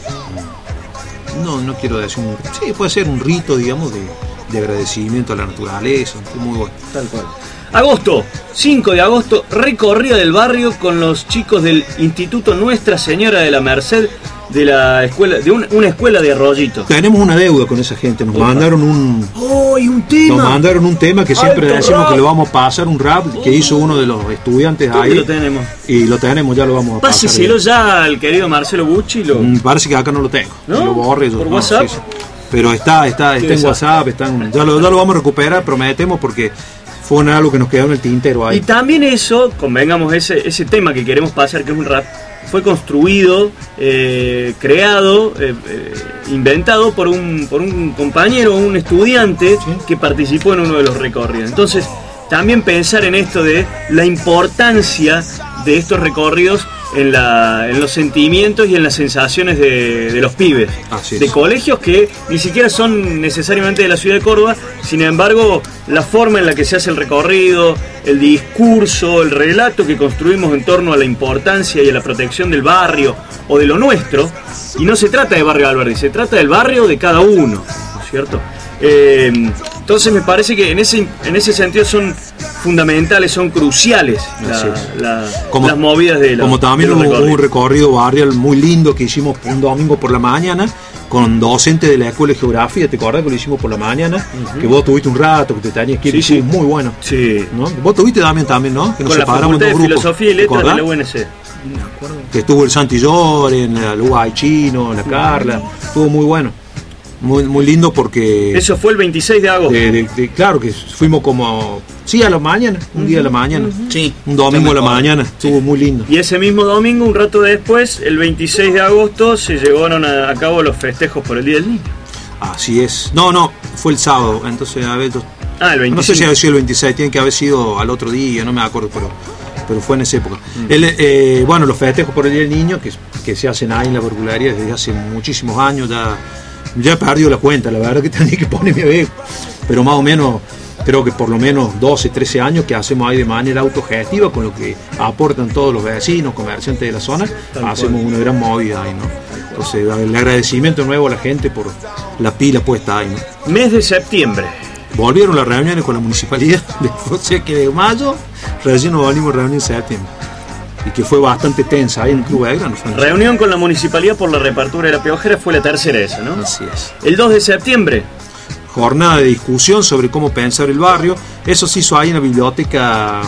no, no quiero decir un, sí, puede ser un rito, digamos, de, de agradecimiento a la naturaleza, muy bueno. Tal cual. Agosto, cinco de agosto, recorrida del barrio con los chicos del Instituto Nuestra Señora de la Merced, de la escuela, de un, una escuela de Arroyito. Tenemos una deuda con esa gente, nos Opa. mandaron un oh, y un tema. Nos mandaron un tema que siempre Alto decimos rap. que lo vamos a pasar, un rap oh. que hizo uno de los estudiantes ahí. Lo tenemos. Y lo tenemos, ya lo vamos a pasar. Páseselo ya al querido Marcelo Bucci. Lo... Mm, parece que acá no lo tengo. ¿No? Lo borré yo. ¿Por no, WhatsApp? Sí, sí. Pero está, está, está en WhatsApp, está en, ya, lo, ya lo vamos a recuperar, prometemos, porque fue algo que nos quedó en el tintero ahí. Y también eso, convengamos, ese, ese tema que queremos pasar, que es un rap, fue construido, eh, creado, eh, eh, inventado por un, por un compañero, un estudiante ¿Sí? que participó en uno de los recorridos. Entonces, también pensar en esto de la importancia de estos recorridos en, la, en los sentimientos y en las sensaciones de, de los pibes, de colegios que ni siquiera son necesariamente de la ciudad de Córdoba. Sin embargo, la forma en la que se hace el recorrido, el discurso, el relato que construimos en torno a la importancia y a la protección del barrio o de lo nuestro, y no se trata de Barrio Alberdi, se trata del barrio de cada uno, ¿no es cierto? Eh, entonces me parece que en ese, en ese sentido son fundamentales, son cruciales la, la, como, las movidas de la, como también hubo un recorrido barrial muy lindo que hicimos un domingo por la mañana con docentes de la escuela de geografía, ¿te acuerdas que lo hicimos por la mañana? Uh-huh. Que vos tuviste un rato, que te tenías que ir, sí, sí. muy bueno. Sí. ¿No? Vos tuviste también, también, ¿no? Que nos con separamos la Facultad en dos de grupos. Filosofía y Letras de la U N C. Me acuerdo. Que estuvo el Santi Lloren, la Luay Chino, la Carla, estuvo muy bueno. Muy, muy lindo porque... Eso fue el veintiséis de agosto. De, de, de, claro que fuimos como... Sí, a la mañana, un uh-huh, día a la mañana. Uh-huh. Sí. Un domingo a la mañana, sí. Estuvo muy lindo. Y ese mismo domingo, un rato después, el veintiséis de agosto, se llevaron a, a cabo los festejos por el Día del Niño. Así es. No, no, fue el sábado, entonces a ver... Ah, el veinticinco. No sé si había sido el veintiséis, tiene que haber sido al otro día, no me acuerdo, pero... pero fue en esa época. Mm. El, eh, bueno, los festejos por el Día del Niño, que, que se hacen ahí en la Vergularia desde hace muchísimos años, ya, ya he perdido la cuenta, la verdad que tenía que ponerme a ver, pero más o menos, creo que por lo menos doce, trece años que hacemos ahí de manera autogestiva, con lo que aportan todos los vecinos, comerciantes de la zona, Tal hacemos cual. Una gran movida ahí, ¿no? Entonces, el agradecimiento nuevo a la gente por la pila puesta ahí, ¿no? Mes de septiembre. Volvieron las reuniones con la municipalidad, o sea que de mayo recién nos volvimos a reunir en septiembre. Y que fue bastante tensa ahí en el Club Belgrano. Reunión con la municipalidad por la reapertura de la Piojera fue la tercera esa, ¿no? Así es. El dos de septiembre. Jornada de discusión sobre cómo pensar el barrio. Eso se hizo ahí en la biblioteca...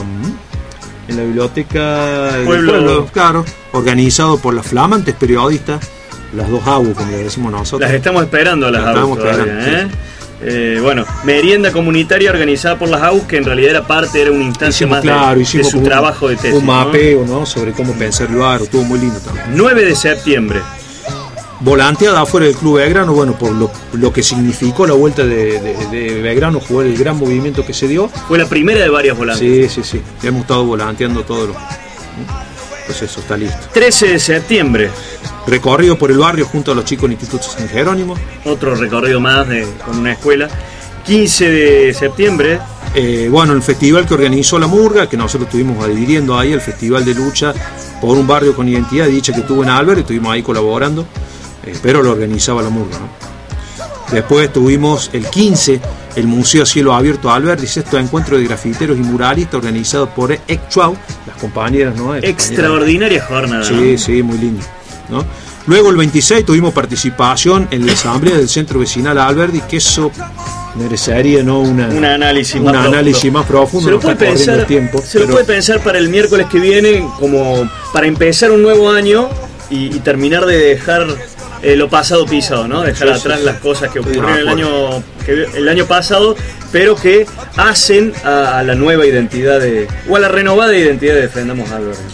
En la biblioteca del Pueblo, pueblo, claro, organizado por las flamantes periodistas, las dos A U, como le decimos nosotros. Las estamos esperando a las, las A U todavía, esperando, ¿eh? Sí. Eh, bueno, merienda comunitaria organizada por las A U, que en realidad era parte, era una instancia hicimos, más claro, de, de su un, trabajo de tesis. Un mapeo, ¿no? Sobre cómo pensar el barrio, estuvo muy lindo también. nueve de septiembre. Volanteada afuera del Club Belgrano, bueno, por lo, lo que significó la vuelta de, de, de Belgrano, jugar el gran movimiento que se dio. Fue la primera de varias volanteas. Sí, sí, sí. Hemos estado volanteando todo lo. Pues eso, está listo. trece de septiembre. Recorrido por el barrio junto a los chicos del Instituto San Jerónimo. Otro recorrido más de, con una escuela. quince de septiembre. Eh, bueno, el festival que organizó la Murga, que nosotros estuvimos adhiriendo ahí, el festival de lucha por un barrio con identidad, dicha que tuvo en Albert, estuvimos ahí colaborando, eh, pero lo organizaba la Murga, ¿no? Después tuvimos el quince, el Museo a Cielo Abierto Albert, dice esto, encuentro de grafiteros y muralistas organizado por Exchuau, las compañeras, ¿no? Extraordinaria jornada. Sí, ¿no? Sí, muy lindo, ¿no? Luego el veintiséis tuvimos participación en la asamblea del centro vecinal Alberdi, que eso merecería, ¿no? Una, un análisis, un más, análisis profundo. más profundo. Se lo, puede pensar, tiempo, se pero... lo puede pensar para el miércoles que viene, como para empezar un nuevo año y, y terminar de dejar eh, lo pasado pisado, ¿no? Dejar sí, atrás sí, las cosas que ocurrieron el año, que, el año pasado, pero que hacen a, a la nueva identidad de, o a la renovada identidad de Defendamos Alberdi.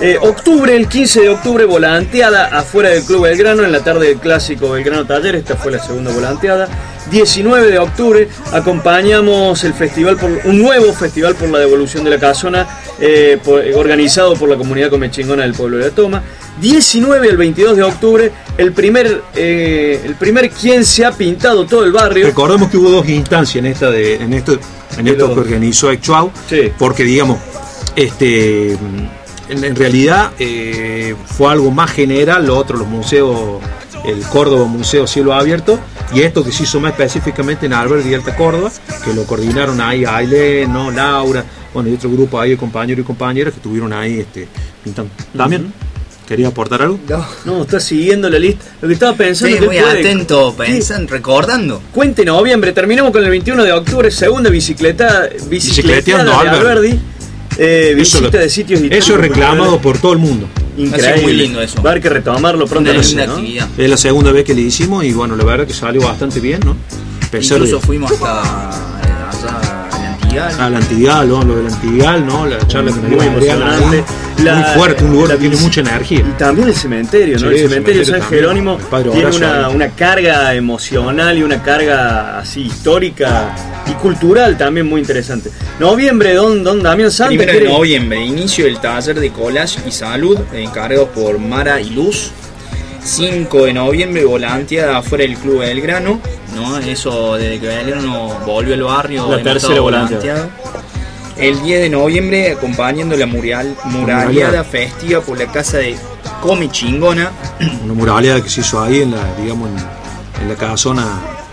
Eh, octubre, el quince de octubre, volanteada afuera del Club Belgrano en la tarde del clásico Belgrano Taller. Esta fue la segunda volanteada. diecinueve de octubre acompañamos el festival por, un nuevo festival por la devolución de la casona, eh, por, organizado por la comunidad comechingona del pueblo de la Toma. diecinueve al veintidós de octubre, el primer eh, el primer quien se ha pintado todo el barrio. Recordemos que hubo dos instancias en esta de en esto en esto que organizó Exchuau, sí. Porque digamos este en, en realidad eh, fue algo más general, lo otro los museos, el Córdoba Museo Cielo Abierto, y esto que se hizo más específicamente en Alberdi y Alta Córdoba, que lo coordinaron ahí Ailén, ¿no? Laura, bueno, y otro grupo ahí de compañeros y compañeras que estuvieron ahí este, pintando. ¿También? Uh-huh. ¿Querías aportar algo? No, no, está siguiendo la lista. Lo que estaba pensando. Sí, muy puede... atento, pensando, recordando. Cuente noviembre, terminamos con el veintiuno de octubre, segunda bicicleta, bicicleteada de Alberdi. Eh, visita lo, de sitios y eso es reclamado por todo el mundo. Increíble, muy lindo eso. Va a haber que retomarlo pronto. Una linda, ¿no? actividad. Es la segunda vez que le hicimos y bueno, la verdad que salió bastante bien, ¿no? Pensar Incluso de... fuimos hasta allá al Antigal. Al Antigal, ¿no? Lo del Antigal, ¿no? La charla que me dio emocionante. La, muy fuerte, un lugar la, que tiene mucha energía. Y también el cementerio, ¿no? Sí, el cementerio de San Jerónimo tiene una, una carga emocional y una carga así histórica y cultural también muy interesante. Noviembre, don, don Damián Santa. Primero de noviembre, inicio del taller de collage y salud, encargado por Mara y Luz. cinco de noviembre, volanteada afuera del Club Belgrano, ¿no? Eso desde que Belgrano volvió al barrio. La tercera volanteada. El diez de noviembre, acompañando la mural, muraleada festiva por la casa de Come Chingona. Una muraleada que se hizo ahí en la, digamos, en, en la casona,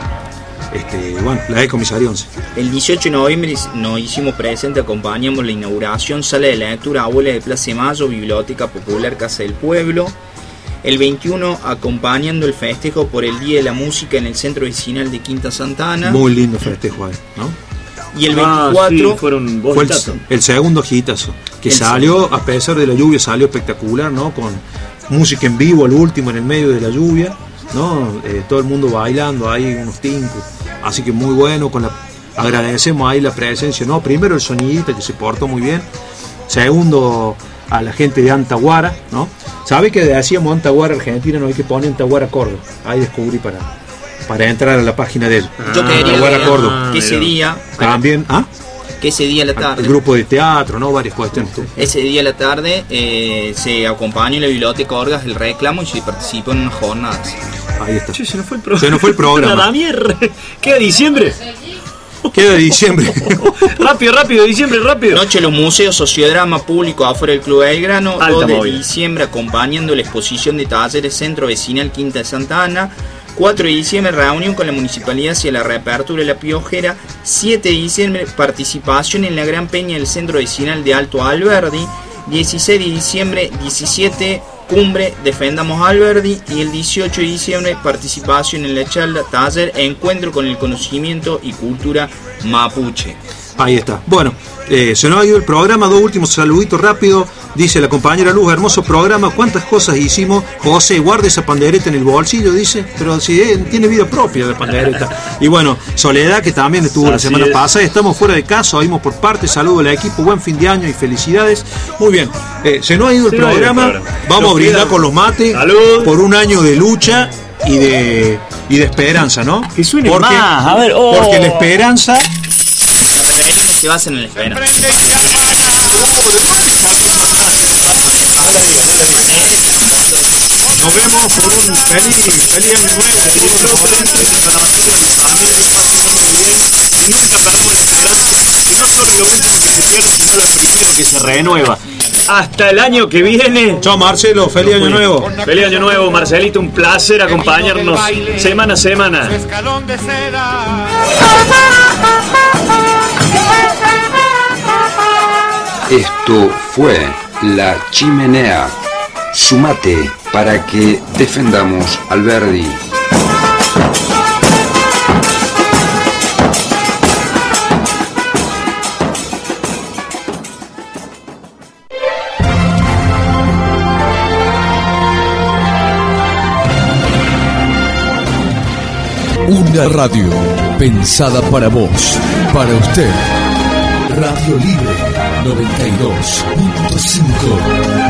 este, bueno, la de Comisaría once. El dieciocho de noviembre nos hicimos presente, acompañamos la inauguración, sala de lectura, abuela de Plaza de Mayo, Biblioteca Popular, Casa del Pueblo. El veintiuno, acompañando el festejo por el Día de la Música en el Centro Vecinal de Quinta Santa Ana. Muy lindo festejo ahí, ¿no? Y el veinticuatro ah, sí, fueron fue el, el segundo hitazo, que el salió, segundo. A pesar de la lluvia, salió espectacular, ¿no? Con música en vivo, el último en el medio de la lluvia, ¿no? Eh, todo el mundo bailando ahí, unos tincos. Así que muy bueno, con la, agradecemos ahí la presencia, ¿no? Primero el sonidista, que se portó muy bien. Segundo, a la gente de Antaguara, ¿no? ¿Sabe que decíamos Antaguara Argentina? No hay que poner Antaguara Córdoba. Ahí descubrí para... para entrar a la página de él. Yo quería que, que ese día también, ¿ah? Que ese día a la tarde. El grupo de teatro, ¿no? Varias cuestiones. Ese día a la tarde eh, se acompañó en la biblioteca Orgas el reclamo y se participó en unas jornadas. Ahí está. Che, se nos fue el programa. Se nos fue el programa. La mierda. ¿Queda diciembre? Queda diciembre. rápido, rápido, diciembre, rápido. Noche de los museos, sociodrama público afuera del Club Belgrano. dos de diciembre, acompañando la exposición de talleres Centro Vecinal Quinta de Santa Ana. cuatro de diciembre, reunión con la municipalidad hacia la reapertura de la Piojera. siete de diciembre, participación en la Gran Peña del Centro Vecinal de Alto Alberdi. dieciséis de diciembre, diecisiete, cumbre Defendamos Alberdi. Y el dieciocho de diciembre, participación en la charla, taller, encuentro con el conocimiento y cultura mapuche. Ahí está. Bueno, eh, se nos ha ido el programa. Dos últimos saluditos rápido. Dice la compañera Luz, hermoso programa. ¿Cuántas cosas hicimos? José, guarda esa pandereta en el bolsillo, dice. Pero si eh, tiene vida propia la pandereta. Y bueno, Soledad, que también estuvo Así la semana es. pasada. Estamos fuera de casa, oímos por parte. Saludo al equipo, buen fin de año y felicidades. Muy bien, eh, se nos ha ido el, sí, programa. el programa. Vamos nos a brindar queda. con los mates. Salud. Por un año de lucha y de, y de esperanza, ¿no? Que suene porque, más. A ver, oh. Porque la esperanza... La rebelión se basa en la esperanza. Nos vemos por un feliz, feliz año nuevo. Y nunca perdamos la esperanza, que no solo lo último que se pierde, sino lo primero que se renueva. Hasta el año que viene. Chao Marcelo, feliz año nuevo. Feliz año nuevo, Marcelito, un placer acompañarnos semana a semana. Esto fue La Chimenea. Sumate para que defendamos Alberdi. Una radio pensada para vos, para usted. Radio Libre noventa y dos punto cinco.